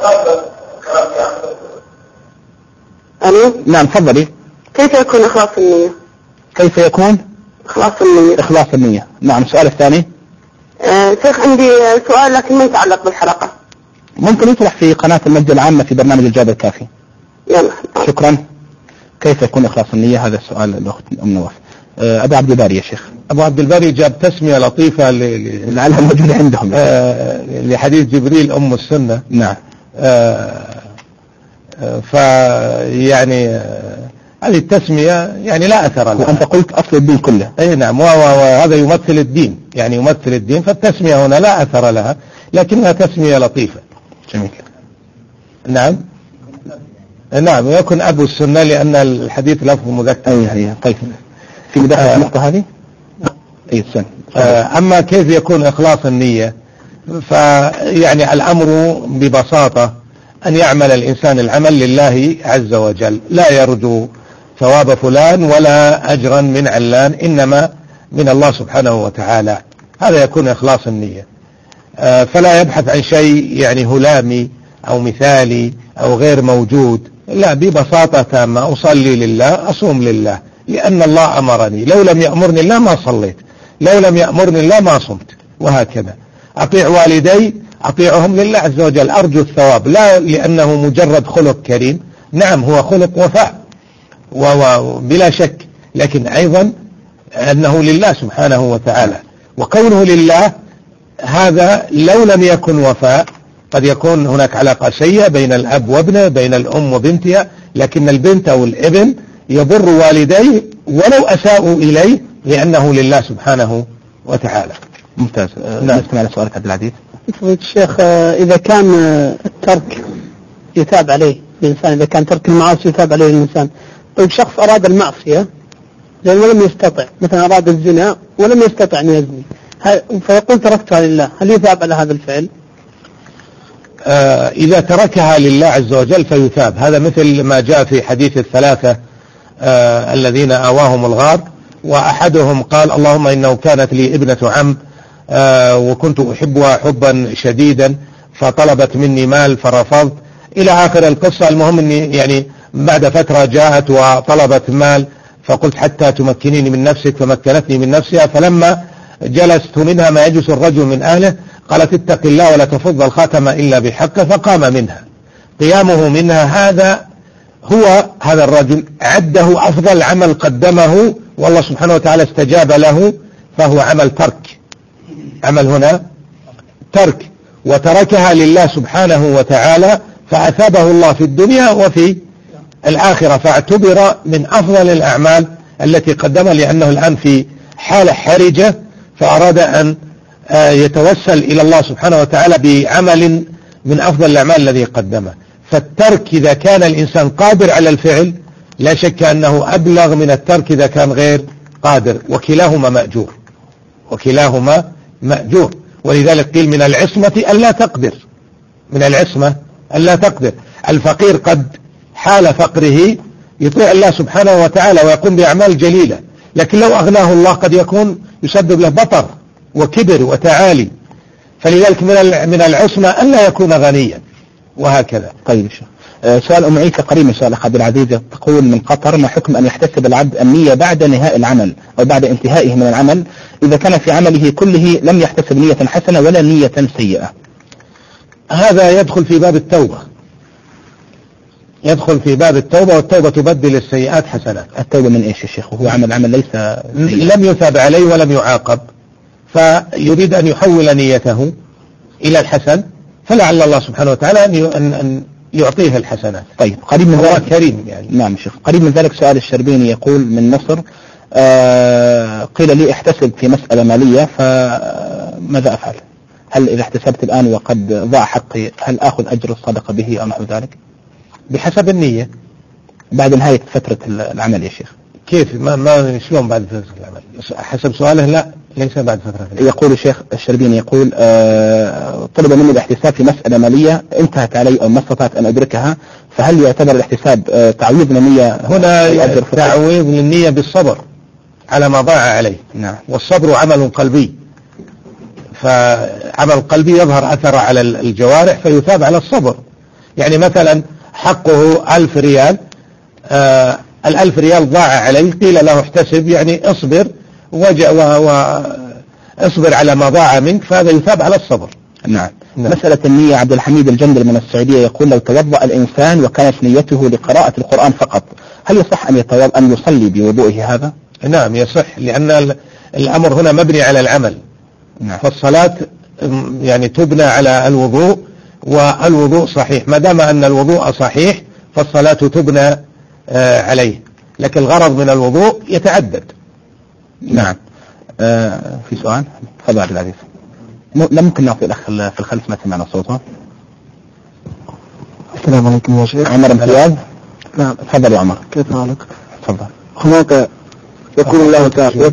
ألو؟ نعم تفضلي. كيف يكون إخلاص النية؟ كيف يكون؟ إخلاص النية. إخلاص النية. نعم. السؤال الثاني. شيخ عندي سؤال لكن ما يتعلق بالحلقة. ممكن يطرح في قناة المجد العامة في برنامج الجواب الكافي. يلا. شكرا. كيف يكون إخلاص النية؟ هذا السؤال الأخت أم نواف. أبو عبد الباري يا شيخ. أبو عبد الباري جاب تسمية لطيفة لعلها موجودة عندهم لحديث جبريل أم السنة. نعم. فيعني هذه التسمية يعني لا أثر لها. وأنت قلت أصل الدين كله. أي نعم. وهذا يمثل الدين، يعني يمثل الدين، فالتسمية هنا لا أثر لها لكنها تسمية لطيفة. جميل. نعم. نعم يكون أبو السنة لأن الحديث لفظ مذكر. أي طيب. في بداية النقطة هذه. أي سنة. أما كيف يكون إخلاص النية، فيعني الأمر ببساطة أن يعمل الإنسان العمل لله عز وجل، لا يرجو ثواب فلان ولا أجرا من علان، إنما من الله سبحانه وتعالى. هذا يكون إخلاص النية. فلا يبحث عن شيء يعني هلامي أو مثالي أو غير موجود، لا، ببساطة تامة أصلي لله، أصوم لله لأن الله أمرني، لو لم يأمرني الله ما صليت، لو لم يأمرني الله ما صمت، وهكذا. أطيع والدي، أطيعهم لله عز وجل، أرجو الثواب، لا لأنه مجرد خلق كريم، نعم هو خلق وفاء وبلا شك، لكن أيضا أنه لله سبحانه وتعالى، وكونه لله هذا لو لم يكن وفاء قد يكون هناك علاقة سيئة بين الأب وابنه، بين الأم وبنتها، لكن البنت أو الابن يضر والديه ولو أساءوا إليه لأنه لله سبحانه وتعالى. ممتاز. نسمع على سؤالك عبد العزيز. الشيخ إذا كان الترك يتاب عليه الإنسان، إذا كان ترك المعاصي يتاب عليه الإنسان، طيب شخص أراد المعصية ولم يستطع، مثلا أراد الزنا ولم يستطع أن يزني، فيقول تركتها لله، هل يتاب على هذا الفعل؟ إذا تركها لله عز وجل فيثاب. هذا مثل ما جاء في حديث الثلاثة الذين آواهم الغار، وأحدهم قال اللهم إنه كانت لي ابنة عم وكنت أحبها حبا شديدا فطلبت مني مال فرفضت، إلى آخر القصة. المهم أني يعني بعد فترة جاءت وطلبت مال فقلت حتى تمكنيني من نفسك، فمكنتني من نفسها، فلما جلست منها ما يجلس الرجل من أهله قالت اتق الله ولا تفض الخاتم إلا بحقه، فقام منها. قيامه منها هذا الرجل عده أفضل عمل قدمه والله سبحانه وتعالى استجاب له، فهو عمل ترك، عمل هنا ترك، وتركها لله سبحانه وتعالى فأثابه الله في الدنيا وفي الآخرة، فاعتبر من أفضل الأعمال التي قدمها، لأنه الآن في حالة حرجة فأراد أن يتوسل إلى الله سبحانه وتعالى بعمل من أفضل الأعمال الذي قدمه. فالترك إذا كان الإنسان قادر على الفعل لا شك أنه أبلغ من الترك إذا كان غير قادر، وكلاهما مأجور، وكلاهما مأجور. ولذلك قيل من العصمة ألا تقدر، من العصمة ألا تقدر. الفقير قد حال فقره يطيع الله سبحانه وتعالى ويقوم بأعمال جليلة، لكن لو أغناه الله قد يكون يسبب له بطر وكبر وتعالي، فلذلك من العصمة ألا يكون غنيا، وهكذا. طيب سؤال أم عيسى قريب من سؤال عبد العزيز، تقول من قطر: ما حكم أن يحتسب العبد النية بعد نهاء العمل أو بعد انتهائه من العمل إذا كان في عمله كله لم يحتسب نية حسنة ولا نية سيئة؟ هذا يدخل في باب التوبة، يدخل في باب التوبة، والتوبة تبدل السيئات حسنات. التوبة من إيش يا شيخ؟ وهو عمل ليس لم يثاب عليه ولم يعاقب، فيريد أن يحول نيته إلى الحسن، فلعل الله سبحانه وتعالى أن يعطيه الحسنات. طيب قريب من ذلك كريم يعني. نعم شيخ. قريب من ذلك سؤال الشربيني يقول من مصر: قيل لي احتسب في مسألة مالية فماذا أفعل؟ هل إذا احتسبت الآن وقد ضاع حقي هل آخذ أجر الصدقة به أو نحو ذلك؟ بحسب النية. بعد نهاية فترة العمل يا شيخ. كيف ما شلون بعد فترة العمل؟ حسب سؤاله لا ليس بعد فترة العمل. يقول الشيخ الشربيني يقول طلب مني الاحتساب في مسألة مالية انتهت علي أو ما استطعت أن أدركها، فهل يعتبر الاحتساب تعويض للنية؟ هنا تعويض للنية بالصبر على ما ضاع عليه. نعم. والصبر عمل قلبي، فعمل قلبي يظهر أثره على الجوارح فيثاب على الصبر. يعني مثلا حقه 1000 ريال، 1000 ريال ضاع عليه، قيل له احتسب يعني اصبر اصبر على ما ضاع منك، فهذا يثاب على الصبر. نعم. مسألة النية. عبد الحميد الجندل من السعودية يقول لو توضأ الإنسان وكانت نيته لقراءة القرآن فقط، هل يصح أن يصلي بوضوئه هذا؟ نعم يصح، لأن الأمر هنا مبني على العمل. نعم. فالصلاة يعني تبنى على الوضوء، والوضوء صحيح، ما دام أن الوضوء صحيح فالصلاة تبنى عليه، لكن الغرض من الوضوء يتعدد. نعم. في سؤال؟ تفضل عبد العزيز. لا ممكن نعطي الأخ في الخلف ما سمعنا صوته. السلام عليكم يا شيخ. عمر امتياز. نعم. تفضل يا عمر. كيف حالك؟ تفضل. هناك يقول الله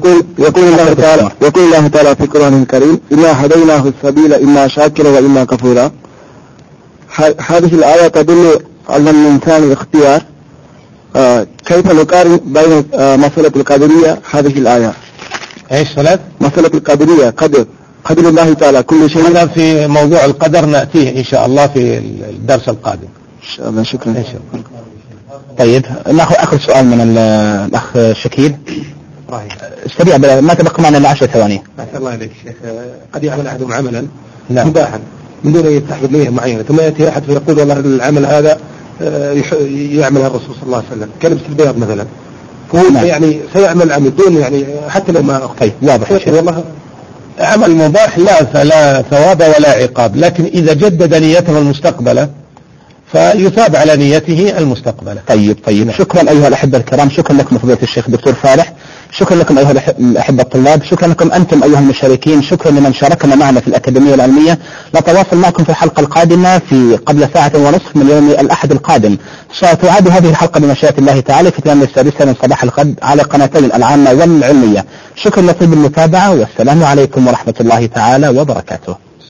تعالى في القرآن الكريم إنا هديناه السبيل إما شاكرا وإما كفورا. هذه الآية تدل على الإنسان الاختيار. كيف نقارن بين مسألة القدرية هذه الآية؟ ايش صلاة؟ مسألة القدرية، قدر الله تعالى كل شيء. هذا في موضوع القدر نأتيه إن شاء الله في الدرس القادم. إن شاء الله. شكرا. إن شاء الله. طيب نأخذ آخر سؤال من الأخ شكيل. سريع ما تبقى معنا إلا 10 ثواني. أحسن الله إليك شيخ. قد يعمل أحدهم عملا مباحا من دون أن يستحضر نية معينة، ثم يأتي أحد فيقول والله العمل هذا يعمله الرسول صلى الله عليه وسلم كلبس البياض مثلا، فهو يعني سيعمل عمل دون يعني حتى لو ما أخطأ. طيب واضح والله عمل مباح لا ثواب ولا عقاب، لكن إذا جدد نيته المستقبلة فيثاب على نيته المستقبلة. طيب. شكرا أيها الأحبة الكرام، شكرا لكم فضيلة الشيخ دكتور فالح، شكرا لكم أيها الأحبة الطلاب، شكرا لكم أنتم أيها المشاركين، شكرا لمن شاركنا معنا في الأكاديمية العلمية. نتواصل معكم في الحلقة القادمة في قبل 1.5 ساعة من يوم الأحد القادم. ستعاد هذه الحلقة بمشيئة الله تعالى في 8:06 من صباح الغد على قناتين العامة والعلمية. شكرا لطيب المتابعة، والسلام عليكم ورحمة الله تعالى وبركاته.